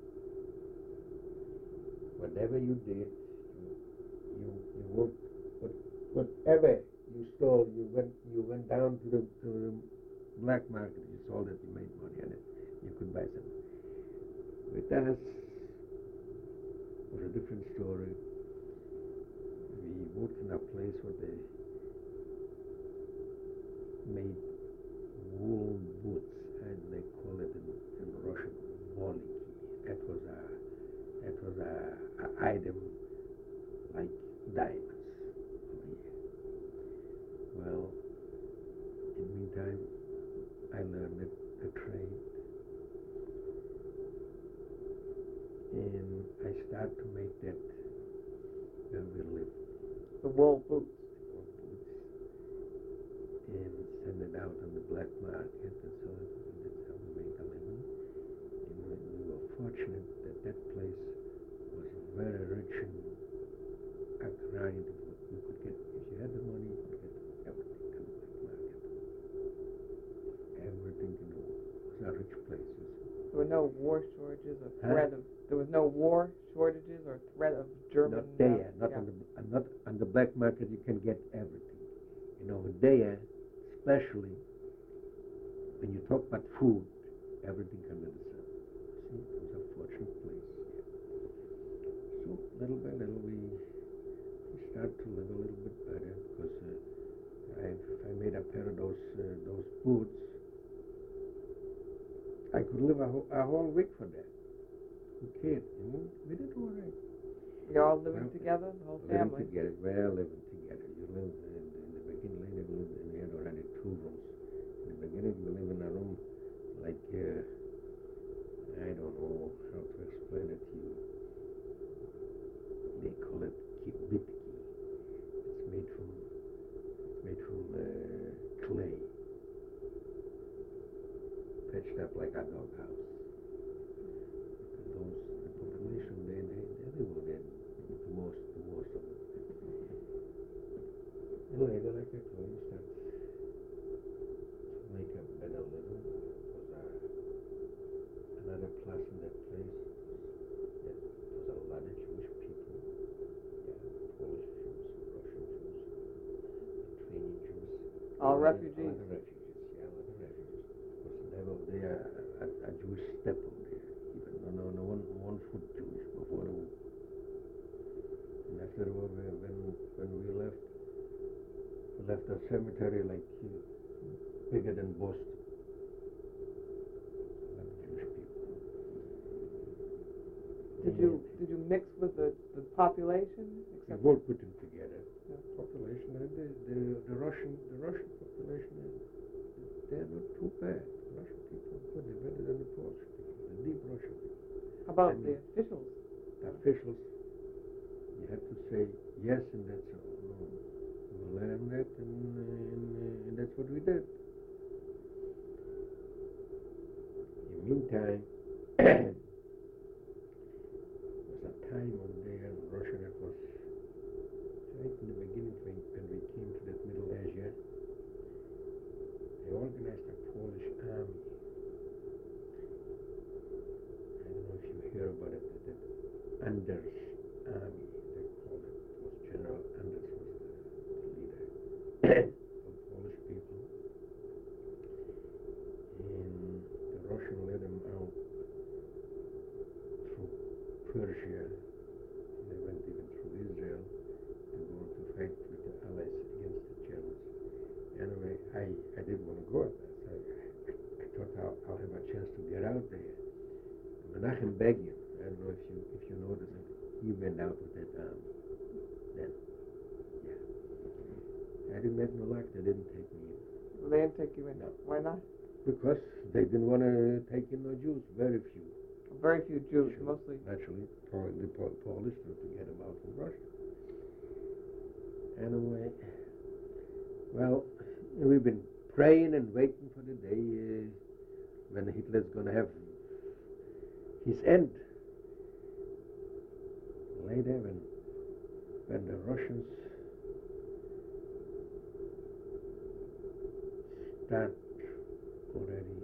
Whatever you did, you worked. Whatever you stole, you went down to the black market. You sold it. You made money on it. You could buy something. With us, it was a different story. We worked in a place where they made wool boots, and they call it in Russian voliki. That was a item like diamonds. Well, in the meantime, I learned a trade, and I started to make that where we live. The wool boots. And send it out on the black market, and so that's how we made a living. And we were fortunate that place was very rich in agrarian. You could get, if you had the money, you could get everything on the black market. Everything, it was a rich place. There were no war shortages or threat of. There was no war shortages or threat of German. Not there, not on the black market. You can get everything. There, especially when you talk about food, everything under the sun. See, it was a fortunate place. So little by little, we start to live a little bit better because if I made a pair of those boots, I could live a whole week for that. Who cared? We did all right. You're all living together, the whole family? Living together, living together. You live in the beginning, we had already 2 rooms. In the beginning, we live in a room like, I don't know how to explain it to you. They call it kibitki. It's made from clay, patched up like a doghouse. of refugees. A lot of refugees, yeah, a lot of refugees. Was never there a Jewish staple there. Even no one foot Jewish before the war. And after the war, when we left a cemetery like bigger than Boston. A lot of Jewish people. Did you mix with the population? We worked with them together. Yeah. Population, the Russian population, they're not too bad. The Russian people are good. They're better than the Polish people, the deep Russian people. How about the officials? The officials, you have to say yes, and that's all. No, we learned that, and that's what we did. In the meantime, there was a time on there in Russia that was right in the beginning when we came to that Middle Asia. They organized a Polish army. I don't know if you hear about it, that Anders army, they called it. It was General Anders was the leader of Polish people. And the Russian led them out through Persia. And they went even through Israel to go to fight with the Allies against the Germans. Anyway, I didn't want to go at that. I thought I'll have a chance to get out there. Menachem Begin, I don't know if you noticed it, he went out with that army. Then, yeah. I didn't have no luck. They didn't take me in. Well, they didn't take you in. No. Why not? Because they didn't want to take in no Jews. Very few. Very few Jews, Sure. mostly. Naturally, the Polish to get them out from Russia. Anyway, well, we've been praying and waiting for the day when Hitler's going to have his end. Later, when the Russians start already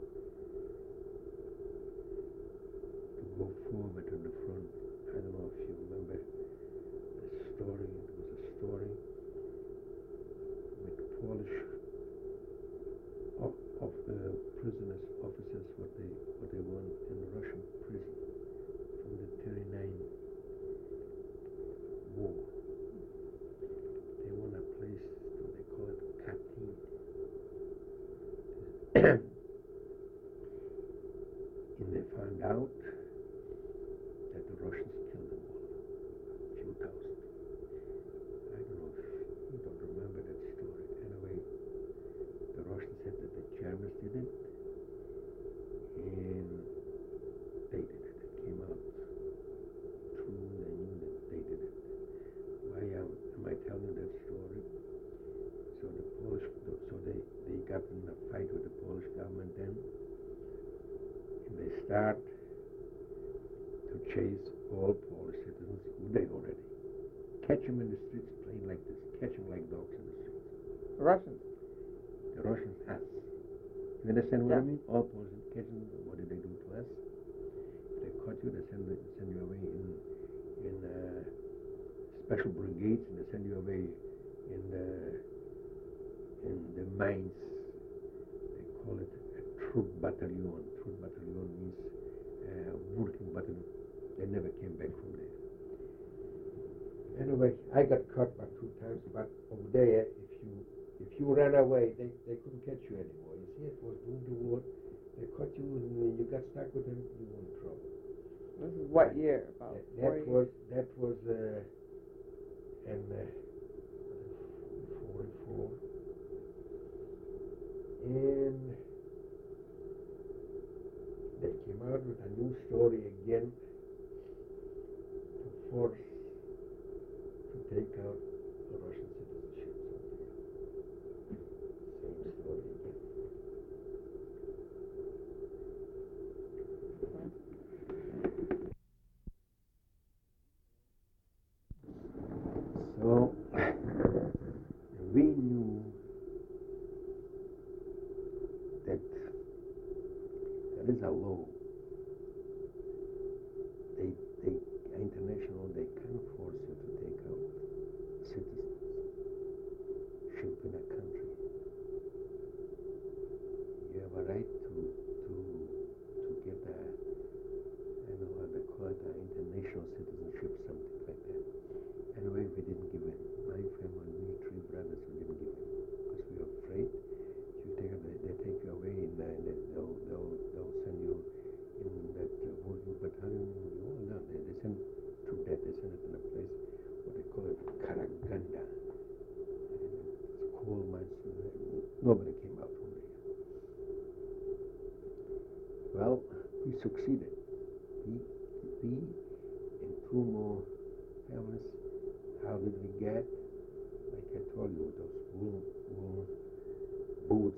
to go forward on the front, I don't know if you remember the story. It was a story with Polish of the prisoners, officers, what they won in the Russian prison from the 39 war. They won a place, what they call it, Katyn. And they found out that the Russians killed them all, a few thousand. I don't know if you don't remember that story. Anyway, the Russians said that the Germans did it, and they did it. It came out true. They knew that they did it. Why am I telling you that story? So the Polish, so they got in a fight with the Polish government then, and they start to chase all Polish citizens who they already catch them in the streets playing like this, catch them like dogs in the streets. The Russians. The Russians, us. You understand what Yeah. I mean? All Polish catch them. What did they do to us? If they caught you, they send you away in special brigades, and they send you away in the mines. They call it a troop battalion. Troop battalion means working battalion. They never came back from there. Anyway, I got caught about 2 times, but over there, if you ran away, they couldn't catch you anymore. You see, it was during the war. They caught you, and you got stuck with them. You were in trouble. This is what year? About 4 years? That was in 44. And they came out with a new story again to force to take out the Russian citizenship. Same story again. So we knew that there is a law. They international, they can't force you to take out citizens. Nobody came out from there. Well, we succeeded. We and two more families. How did we get? Like I told you, those wool boots.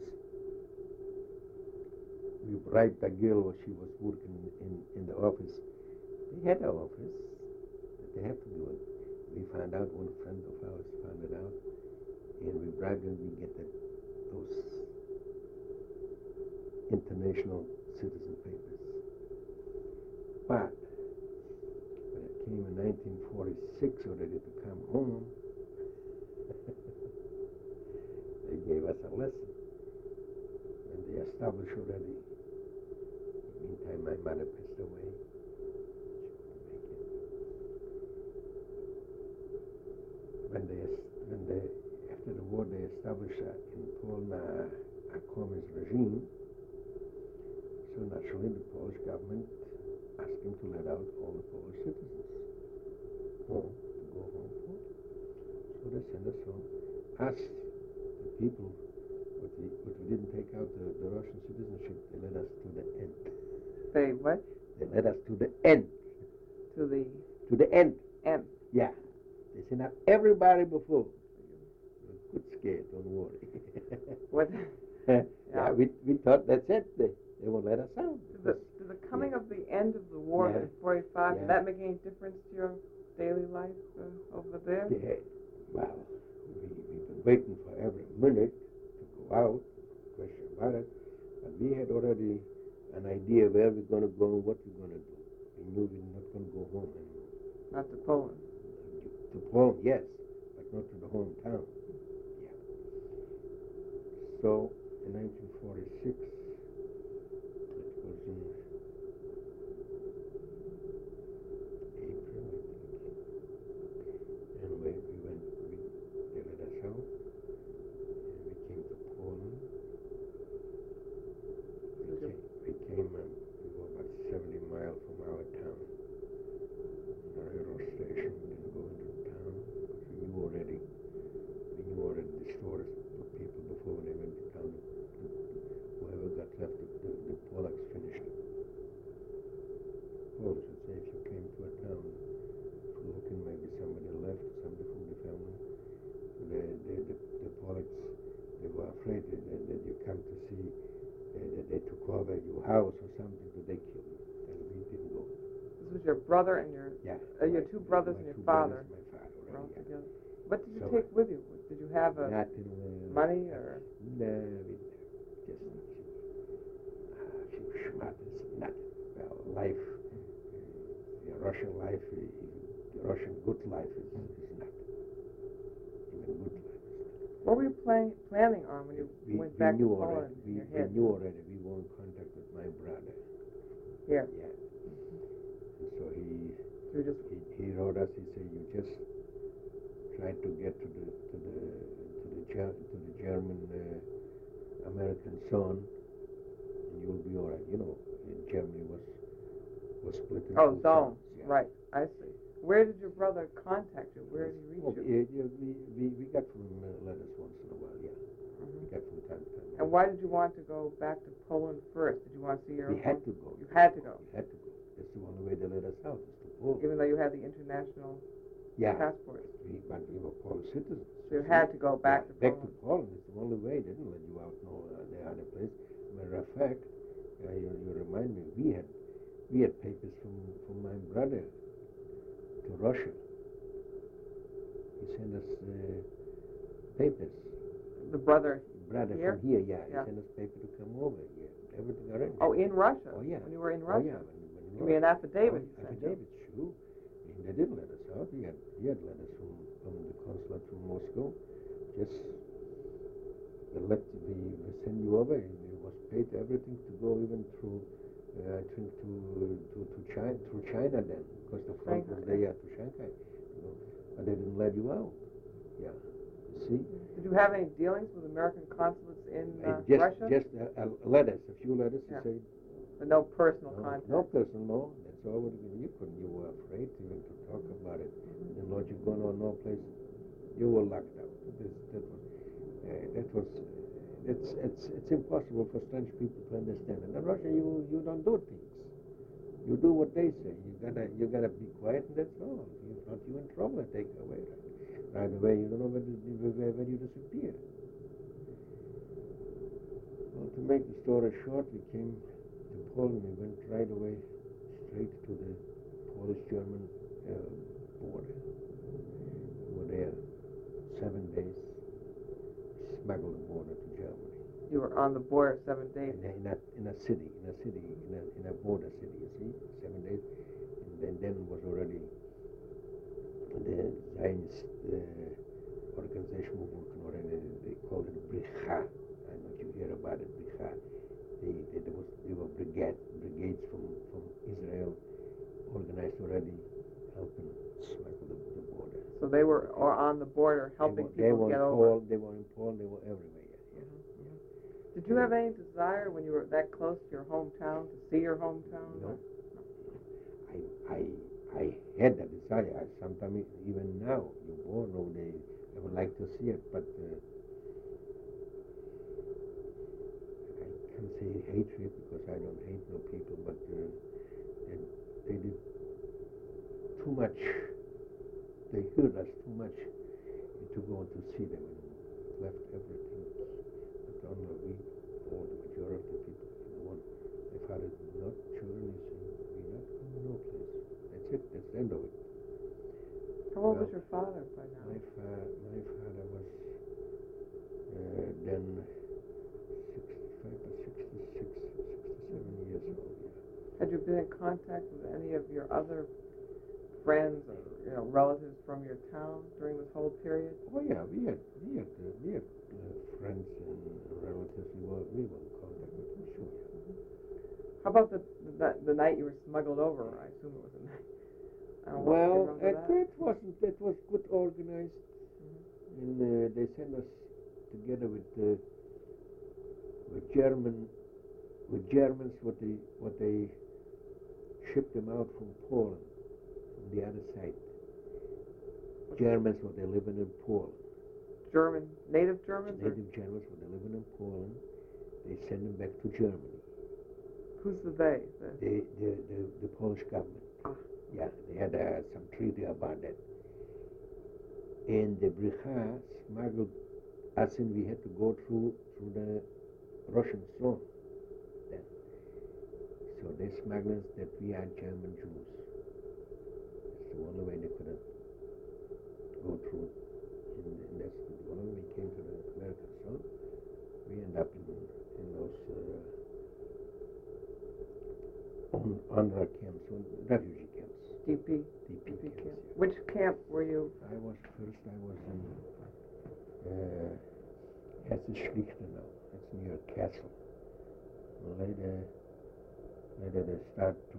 We bribed a girl while she was working in the office. They had an office, but they had to do it. We found out, one friend of ours found it out, and we bribed them. We get those international citizen papers. But when it came in 1946 already to come home, they gave us a lesson. And they established already. In the meantime, my mother passed away. She couldn't make it. After the war, they established in Poland a communist regime. So naturally, the Polish government asked him to let out all the Polish citizens home, to go home. So they sent us home. Us, the people, but we didn't take out the Russian citizenship. They led us to the end. They what? They led us to the end. To the end. end. Yeah. They sent out everybody before. Good scare, don't worry. What? Yeah, we thought that's it. They won't let us out. Did the coming of the end of the war in 45, did that make any difference to your daily life over there? Yeah. Well, we've been waiting for every minute to go out, question about it, but we had already an idea where we're going to go and what we're going to do. We knew we were not going to go home anymore. Not to Poland. To Poland, yes, but not to the hometown. Yeah. So in 1946, it was in April, I think. Anyway, they let us out, and we came to Poland. We were about 70 miles from our town. The railroad station, we didn't go into the town, because we knew already the stores for people before they went to town. Whoever got left, the Polacks finished it. Polish would say, if you came to a town, if you're looking, maybe somebody left, somebody from the family, the Polacks, they were afraid that you come to see that they took over your house or something, so they killed you. And we didn't go. This was your brother and your two brothers and your father. My father, were all right, yeah. together. What did you take with you? Did you have Nothing, money or? No, just a few schmatters, nothing. Well, life, the Russian life, the Russian good life is nothing. Even good life is nothing. What were you planning on when you went back to Poland? We knew already. We were in contact with my brother. Here. Yeah. And so he wrote us. He said, "You just try to get to the German American zone, and you'll be all right." You know, Germany was split into zones. zones. Yeah. Right. I see. Where did your brother contact you? Where did he reach you? We got from letters once in a while, yeah. Mm-hmm. We got from time to time. And why did you want to go back to Poland first? Did you want to see your... We had to go. You had to go? We had to go. That's the only way they let us out, is to Poland. Even though you had the international passport? But we were Polish citizens. So you had to go back to Poland? Back to Poland. It's the only way. They didn't let you out no other place. Matter of fact, you remind me, we had papers from my brother to Russia. He sent us papers. The brother here? From here, yeah. He sent us paper to come over. Yeah, everything arranged. Oh, in Russia? Oh, yeah. When you were in Russia? Oh, yeah. Give me an affidavit. Affidavit, sure. And they didn't let us out. He had letters from the consulate from Moscow. Just we send you over. And it was paid everything to go even through. I think to China, through China then, because the front was there to Shanghai, but they didn't let you out. Yeah, you see. Did you have any dealings with American consulates in Russia? Just letters, a few letters to say. But no personal contact. No personal, no. That's all. You were afraid even to talk about it. Mm-hmm. And Lord, you're going on no place. You were locked out. it's impossible for strange people to understand. And in Russia, you don't do things. You do what they say. You gotta be quiet, and that's all. If not, you in trouble. They take away right away. You don't know where you disappear. Well, to make the story short, we came to Poland. We went right away, straight to the Polish-German border. We were there 7 days. Smuggled the border to Germany. You were on the border 7 days. In a border city, you see, 7 days, and then was already the Zionist organization working already. They called it Bricha. I don't know if you hear about it, Bricha. They were brigades from Israel, organized already, helping smuggle the border. So they were on the border helping people get over. They were in Poland. They were everywhere. Yeah. Did you have any desire when you were that close to your hometown to see your hometown? No. I had that desire. Sometimes even now, you born over there, I would like to see it, but I can't say hatred because I don't hate no people, but they did too much. They hurt us too much to go to see them and left everything. But only we, all the majority of the people, my father did not children, he said, we're not going no place. That's it, that's the end of it. How old was your father by now? My father was then 65 or 66, 67 years old, yeah. Had you been in contact with any of your other friends or relatives from your town during this whole period? Oh yeah, we had friends and relatives. We were in contact with them, sure. Yeah. How about the night you were smuggled over? I assume it was a night. Well, it wasn't. It was good organized, and they sent us together with Germans. What they shipped them out from Poland, from the other side. Germans, what they living in Poland. Native Germans? Native Germans, what they living in Poland. They send them back to Germany. Who's the they? The Polish government. Ah. Yeah, they had some treaty about that. And the Bricha smuggled us in. We had to go through the Russian zone then. So they smuggled us that we are German Jews. That's the only way they could go through. And that's the only way we came to the American zone. We end up in those UNRWA camps, refugee camps. DP camps. camp. Which camp were you? I was in Hesse-Schlichtenau. It's near Kassel. Later they start to,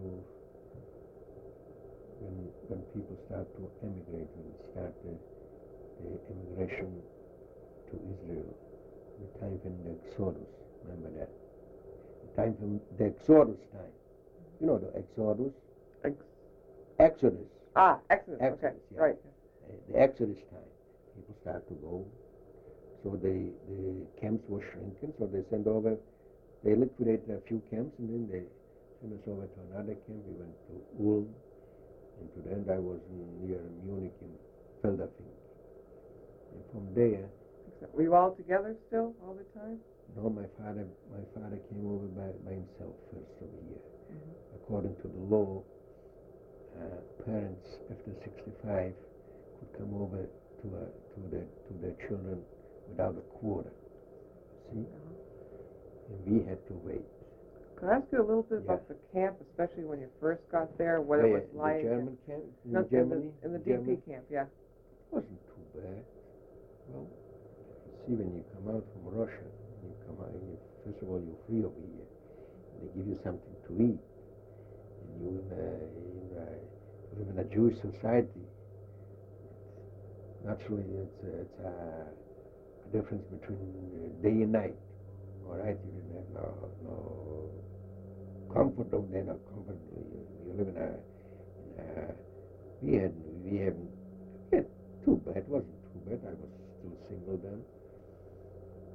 when people start to emigrate, when they start the immigration to Israel, the time when the Exodus, remember that? The time from the Exodus time. You know the Exodus? Exodus. Exodus. Okay, yeah. Right. The Exodus time. People start to go. So the camps were shrinking, so they liquidated a few camps, and then they sent us over to another camp. We went to Ulm, and to the end I was near Munich in Feldafing. And from there... Were you all together still, all the time? No, my father came over by himself first over here. According to the law, parents after 65 could come over to their children without a quota. See? And we had to wait. Could I ask you a little bit about the camp, especially when you first got there, what it was like? The German camp in Germany? In the DP camp, yeah. It wasn't too bad. Well, you see, when you come out from Russia, first of all, you're free over here. They give you something to eat. And you live in a Jewish society. Naturally, it's a difference between day and night. All right, you didn't have no comfort over there, no comfort. You live in a we had too bad. It wasn't too bad. I was still single then.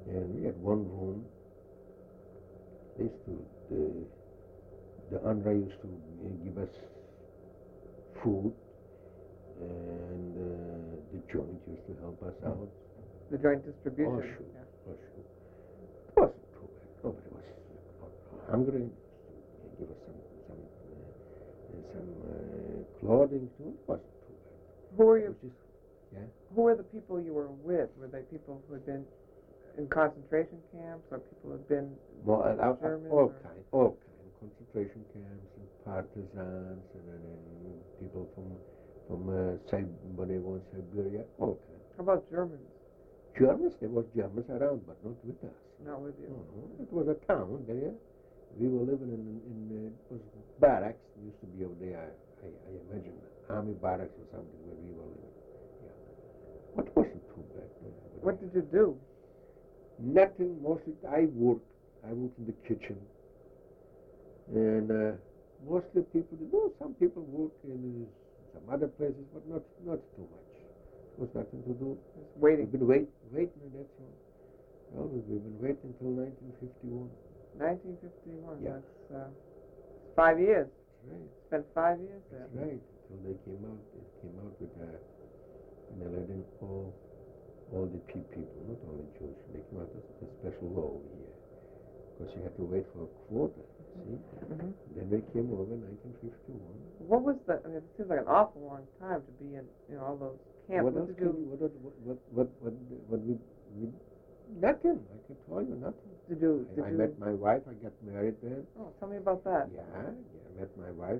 And we had one room. They used to, the UNRWA used to give us food, and the joint used to help us out. The joint distribution. Oh, sure. Yeah. Oh, sure. It wasn't too bad. Nobody was not hungry. They give us some clothing too. It wasn't too bad. Who were you? Yeah. Who were the people you were with? Were they people who had been in concentration camps, or people who had been German? All kind. Concentration camps and partisans, and then people from somebody was Siberia. All kind. How about Germans? Germans, there was Germans around, but not with us. Not with you. It was a town there. We were living in it was barracks. It used to be over there. I imagine army barracks or something where we were living. Yeah, but it wasn't too bad. What did you do? Nothing. Mostly I worked. I worked in the kitchen, and mostly people. Some people work in some other places, but not too much. There was nothing to do. Just waiting. We've been waiting, and that's all. Well, we've been waiting until 1951. 1951. Yeah. That's 5 years. That's right. Spent 5 years there. That's right. Until they came out. It came out with and they let in all the people, not only Jews. They came out with a special law over here, because you had to wait for a quota. See? Mm-hmm. Then they came over in 1951. What was the? I mean, it seems like an awful long time to be in, all those camps. What else did you? What we nothing. I can tell you nothing. I met my wife. I got married then. Oh, tell me about that. Yeah, I met my wife.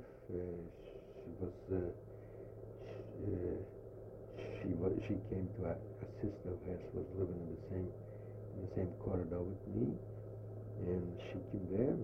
She came to a sister of hers was living in the same corridor with me, and she came there.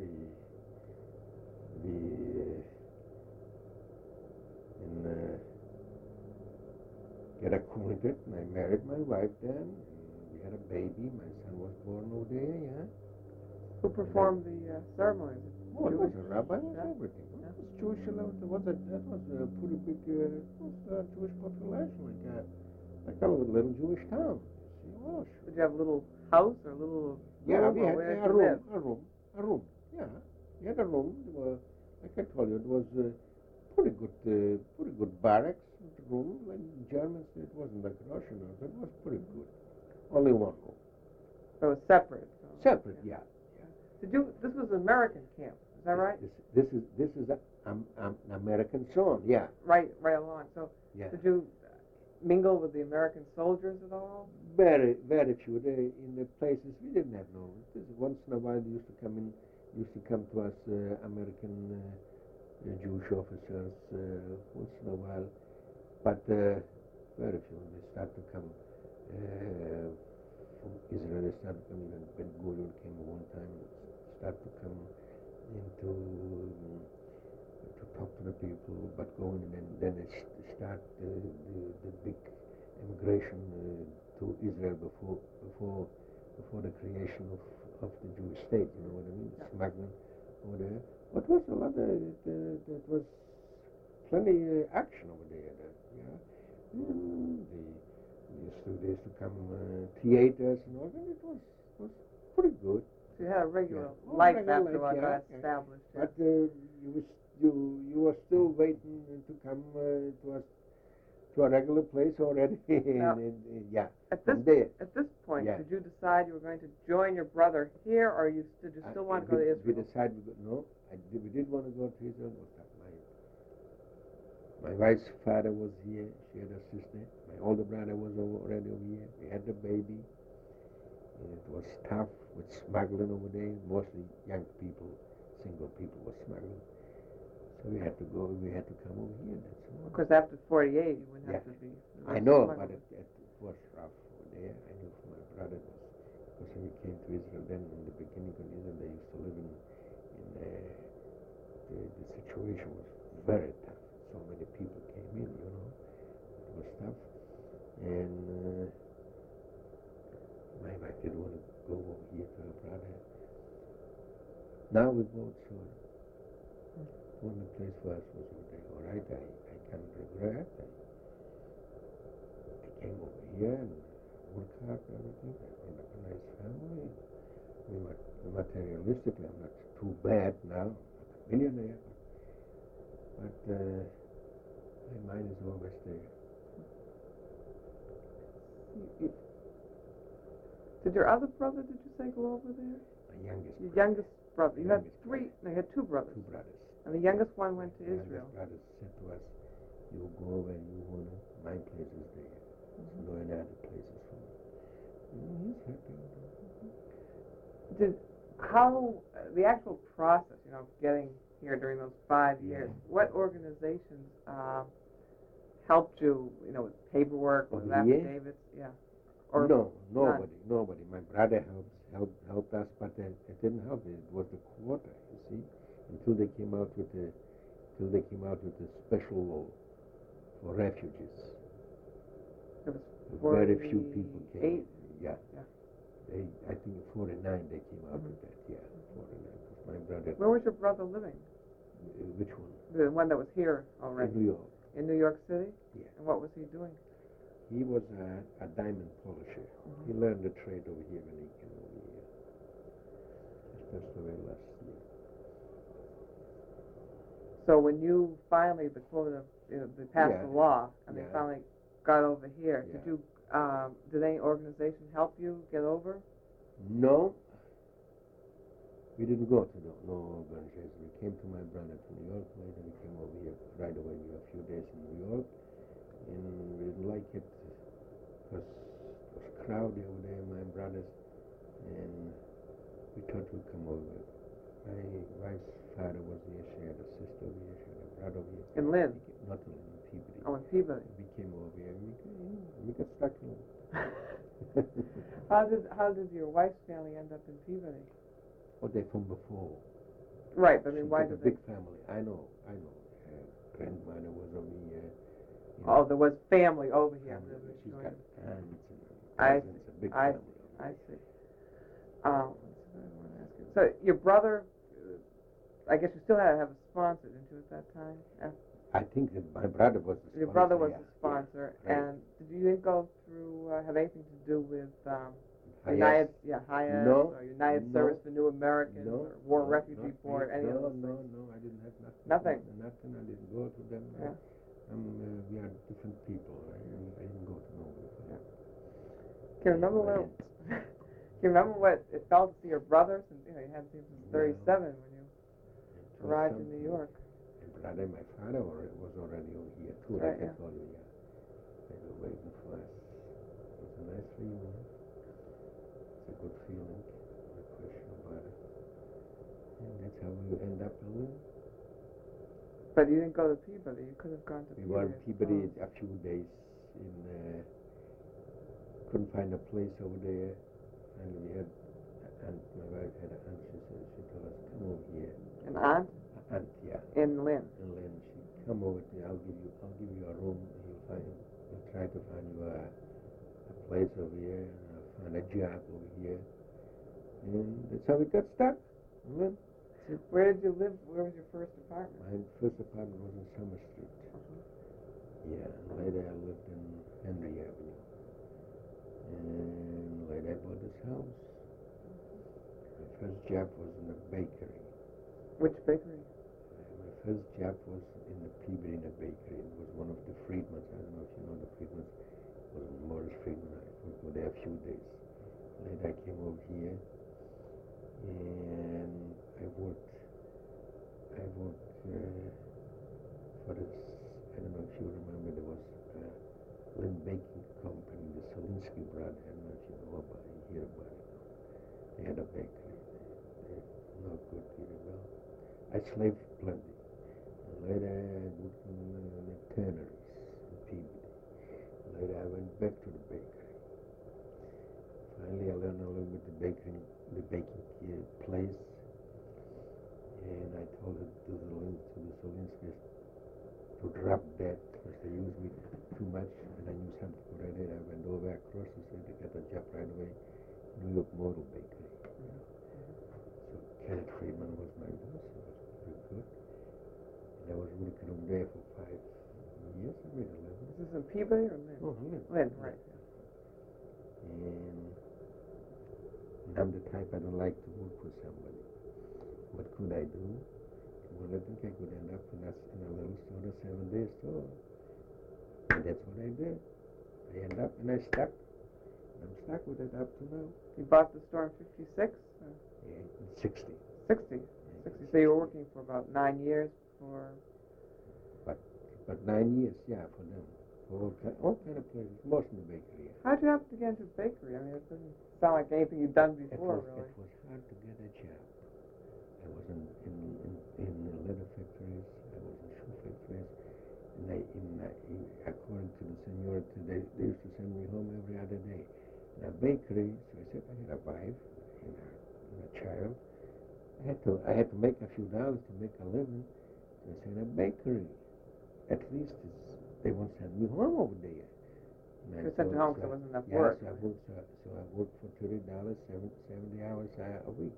Get acquainted, and I married my wife then, and we had a baby. My son was born over there. Yeah. Who performed the ceremonies? Oh, it was a rabbi, Yeah. everything. Yeah. It was Jewish. That was a pretty big Jewish population, like a little Jewish town. See, oh, sure. Did you have a little house or a little Yeah, room? we or had where did a you room, live? a room. Yeah, we had a room. Like I told you, it was pretty good barracks room. Like Germans, it wasn't like Russian. It was pretty good. Only one room. So it was separate. So. Separate, yeah. Did you? This was an American camp. Is that right? This is an American song. Yeah. Right along. So Yeah. did you mingle with the American soldiers at all? Very few. In the places we didn't have no. Once in a while, they used to come to us American Jewish officers once in a while, but very few. They start to come from Israel. They start to come. Even Ben Gurion came one time. Start to come into to talk to the people, but going and then it start the big immigration to Israel before the creation of the Jewish state. You know what I mean? Yeah. Smuggling over there. But was a lot. There was plenty action over there. They used to come theaters and all that. It was pretty good. So you had a regular Yeah. life Regular after life, I got yeah. established. Yeah. But you were still waiting to come to a regular place already. Now, Yeah. At from this there. at this point, Yeah. did you decide you were going to join your brother here, or did you still want to go to We Israel? decided we did want to go to Israel. My wife's father was here. She had a sister. My older brother was already over here. We had the baby. And it was tough with smuggling over there. Mostly young people, single people were smuggling. So we had to go. We had to come over here. That's all. Because after 48, you wouldn't have Yeah. to be. I know, smuggled. but it was rough over there. I knew from my brother because when we came to Israel, then in the beginning of Israel, they used to live in the situation was very tough. So many people came in, you know. It was tough, and my wife didn't want to go over here to her brother. Now we both saw one place for us was over there. All right, I can't regret. I came over here and work hard, everything. I got a nice family. I mean, materialistically, I'm not too bad now. I'm not a millionaire, but my mind is always there. Did your other brother, did you say, go over there? My youngest Your brother. youngest brother. You had Youngest three, brother. no, you had two brothers. Two brothers. And the youngest one went to The Israel. youngest brother said to us, you go where you want to. My place is there. There's no any other places for me. He's happy. Did, how, the actual process, you know, of getting here during those 5 years, what organizations helped you, you know, with paperwork, with affidavits? Yeah. Or no, nobody. My brother helped us, but it didn't help. It was the quarter, you see, until they came out with the special law for refugees. Very few people came. Yeah. I think in 49 they came out with that. Yeah, 49. My brother. Where was your brother living? Which one? The one that was here already. In New York. In New York City? Yeah. And what was he doing? He was a diamond polisher. He learned the trade over here when he came over here. Just passed away last year. So when you finally, the quota, they passed the law, and they finally got over here, did any organization help you get over? No. We didn't go to no organization. We came to my brother to New York. Later we came over here right away. We were a few days in New York. And we didn't like it because it was crowded over there, my brothers, and we thought we'd come over. My wife's father was here, she had a sister over here, she had a brother over here. In Lynn? Not in Lynn, in Peabody. Oh, in Peabody. We came over here, and we got stuck in Lynn. How did your wife's family end up in Peabody? Oh, they're from before. Right, but I mean, why did they? Big family, I know. Grandmother was over here. Oh, there was family over here. She's got aunts and cousins, a big family. I see. What I want to ask you. So your brother, I guess you still had to have a sponsor, didn't you, at that time? I think that my brother was the sponsor. Your brother was the sponsor, right. And did you go through, have anything to do with HIAS? HIAS, No, or United Service for New Americans, or War Refugee Board, any of those things? No, I didn't have nothing. Nothing? Nothing, I didn't go to them. Yeah. We are different people. I didn't go to nobody. Yeah. Can you remember what it felt to see your brother? Since you hadn't seen him since 37 when you arrived in New York. My brother, my father was already over here too. Right, I told you, they were waiting for us. It was a nice reunion. It's a good feeling, no question about it. And that's how we end up in Lynn. But you didn't go to Peabody. You could have gone to Peabody. We were in Peabody a few days. Couldn't find a place over there. And we had an aunt. My wife had an aunt. She told us, come over here. An aunt? An aunt, yeah. In Lynn. In Lynn. She come over to me. I'll give you a room. You'll try to find you a place over here. And I'll find a job over here. And that's how we got stuck in Lynn. Where did you live? Where was your first apartment? My first apartment was on Summer Street. Yeah, and later I lived in Henry Avenue. And later I bought this house. My first job was in a bakery. Which bakery? My first job was in the Peabody in a bakery. It was one of the Friedmans. I don't know if you know the Friedmans. It was Morris Friedman. I worked there a few days. Later I came over here. And I worked for this, I don't know if you remember, there was a Lynn Baking Company, the Solinsky brothers. I don't know if you know about it, you hear about it. They had a bakery. They're no good here, well. I slaved plenty. And later I worked in the tanneries in Peabody. Later I went back to the bakery. Finally I learned a little bit the baking place. And I told it to the Solinskis to drop that because they used me too much and I knew something what I did. I went over across the street to get a job right away, New York Motor Bakery. So Kenneth Friedman was my boss. He was pretty good. And I was working over there for 5 years. I made a living. Is this in Peabody or Lynn? Oh, Lynn. Lynn, right. And I'm the type I don't like to work for somebody. What could I do? Well, I think I could end up in a little store, 7-day store. And that's what I did. I end up and I stuck. I'm stuck with it up to now. You bought the store in 56? Yeah, 60. 60. 60. So you were working for about 9 years for... But 9 years, yeah, for them. For all kind of places, most in the bakery. Yeah. How'd you happen to get into bakery? I mean, it doesn't sound like anything you've done before, really. It was hard to get a job. I was in leather factories, I was in shoe factories, and according to the seniority, they used to send me home every other day. In a bakery, so I said I had a wife and a child. I had to make a few dollars to make a living. So I said, in a bakery, at least they won't send me home over there. You sent you home because there wasn't enough work. So I worked for $30, 70 hours a week.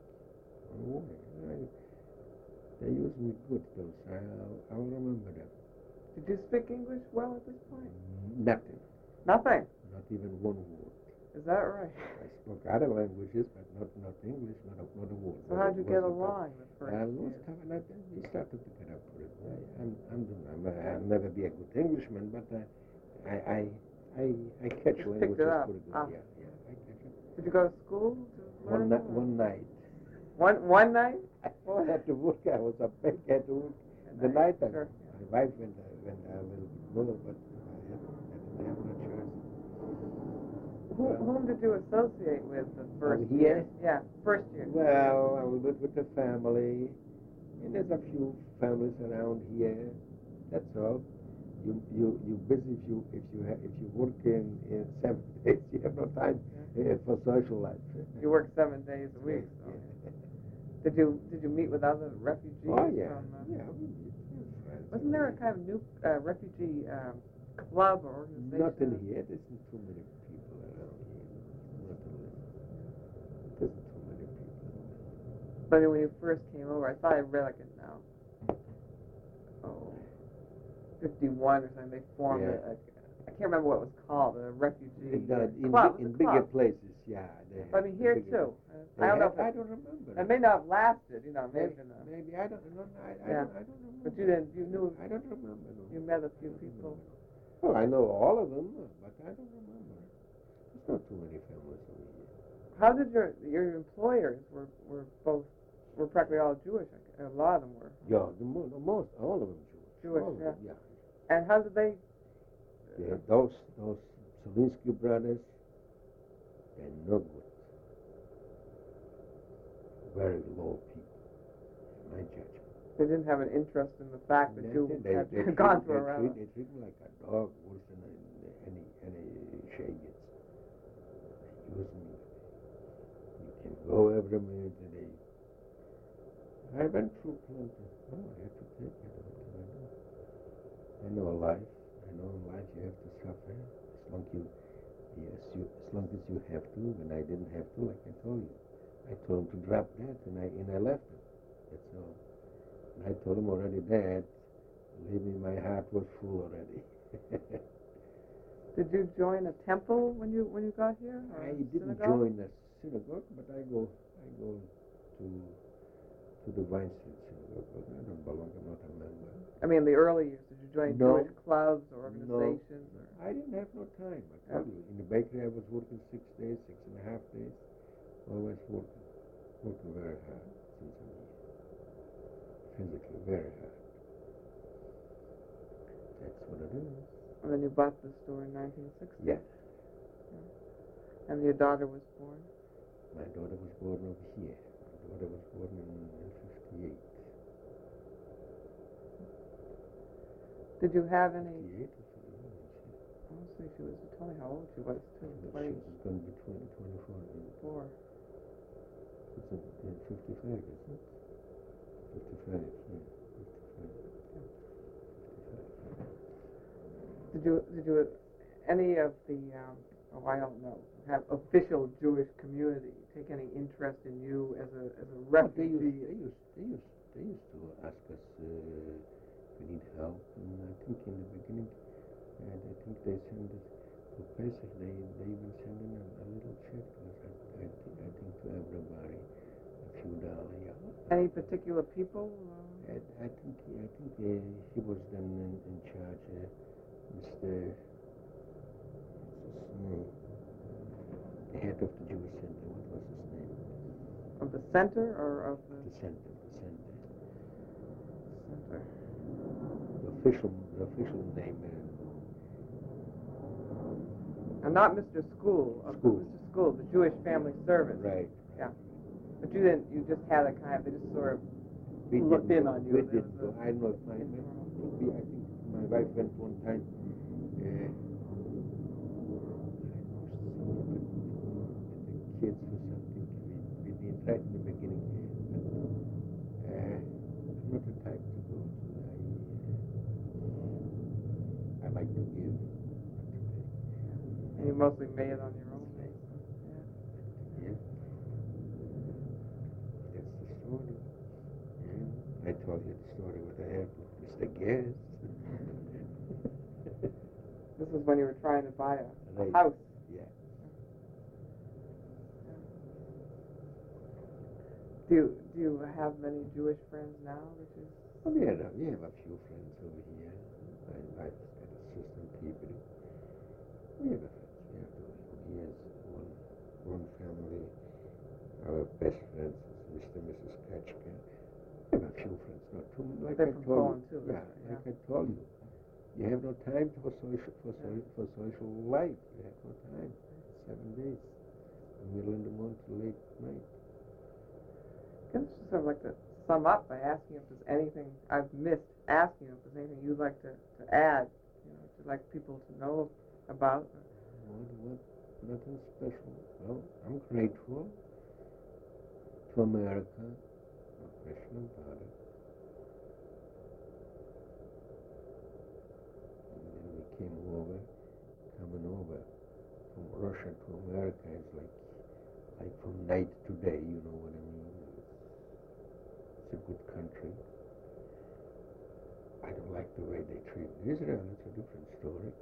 They used me good, though, so I'll remember them. Did you speak English well at this point? Nothing. Nothing? Not even one word. Is that right? I spoke other languages, but not English, not a word. So how'd you get along the first year? We started to get up for it. I'll never be a good Englishman, but I catch languages pretty good. Ah. Yeah, I catch it. Did you go to school to learn? One night. One night? I had to work. I was a pig. I had to work the night time. Sure. My wife went a little bit more, but I didn't have no choice. Whom did you associate with the first year? Yeah, first year. Well, I was with the family, and there's a few families around here. That's all. You busy if you work in 7 days. You have no time for social life. You work 7 days a week. So. Did you meet with other refugees? Oh yeah, from, friends. Wasn't there a kind of new refugee club or organization? Nothing here. There's too many people around here. There's too many people. But when you first came over, I thought I read like it now. 51 or something. They formed I can't remember what it was called. A refugee club. In bigger places, yeah. I mean here too. I don't know. I don't remember. It may not have lasted, Maybe I don't know. I don't remember. But you knew. I don't remember. No. You met a few people. Well, I know all of them, but I don't remember. There's not too many families over here. How did your employers were practically all Jewish? A lot of them were. Yeah, most all of them Jewish. Jewish, yeah. Yeah. And how did they? Yeah, those Solinsky brothers, they're no good. Very low people, in my judgment. They didn't have an interest in the fact that you had gone through a round. They treat me like a dog worse than any shagets. They use me. You can go every minute a day. I went through plenty. Oh, I have to take it. I know life. I know in life you have to suffer as long as you have to. When I didn't have to, like I told you, I told him to drop that, and I left him. That's all. And I told him already that. Believe me, my heart was full already. Did you join a temple when you got here? Or I didn't synagogue? join a synagogue, but I go to the Weinstein synagogue. I don't belong. I'm not a member. I mean, in the early years, did you join Jewish clubs or organizations? No. I didn't have no time. I told you. In the bakery, I was working 6 days, 6.5 days. Always working very hard since I'm here. Physically, very hard. That's what it is. And then you bought the store in 1960? Yeah. And your daughter was born? My daughter was born over here. My daughter was born in 58. Did you have any? 58 or 51. I'll say she was. Tell me how old she was too. 20. She was going to be 24. 4. It's 55, isn't it? 55, yeah. 55. Did you any of the I don't know, have official Jewish community take any interest in you as a refugee? They used to ask us if we need help, and I think in the beginning, I think they sent us. to Pesach, they even send in a little check. I think to everybody, a few dollars. Yeah. Any particular people? I think he was then in charge, Mr. The head of the Jewish Center. What was his name? Of the center or of the? The center. Center. The official name. And not Mr. School. School. Mr. School, the Jewish Family Service. Right. Yeah. But you didn't. You just had a kind of. They just sort of looked in on you. We didn't go. I know. I think my wife went one time. The kids or something. We didn't right in the beginning. But I'm not the type to go to. I like to give, not to take. And you mostly made it on your own. Yeah. That's the story. Yeah. I told you the story what I had with Mr. Guest. This was when you were trying to buy a Right. house. Yeah. Do you have many Jewish friends now? Well, we have a few friends over here. My wife's got a sister in Peabody. We have a friends. We have those. He has one family. Our best friends is Mr. and Mrs. Kachka. We have a few friends, not too many. Like They're I from told Poland you. too. Yeah, like I told you. You have no time for social life. You have no time. 7 days. Middle in the morning to late night. I guess just sort of like to sum up by asking if there's anything I've missed asking if there's anything you'd like to add, to like people to know about. What? Nothing special. Well, I'm grateful to America. No question about it. And then we coming over from Russia to America is like from night to day, you know what I mean? It's a good country. I don't like the way they treat Israel. It's a different story.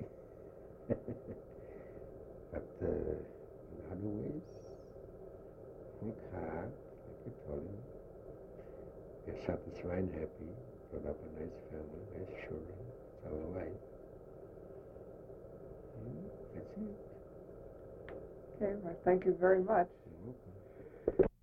But in other ways, work hard, like I told you. Get satisfied and happy. Brought up a nice family, nice children. It's our life. That's it. Okay, well, thank you very much. You're welcome.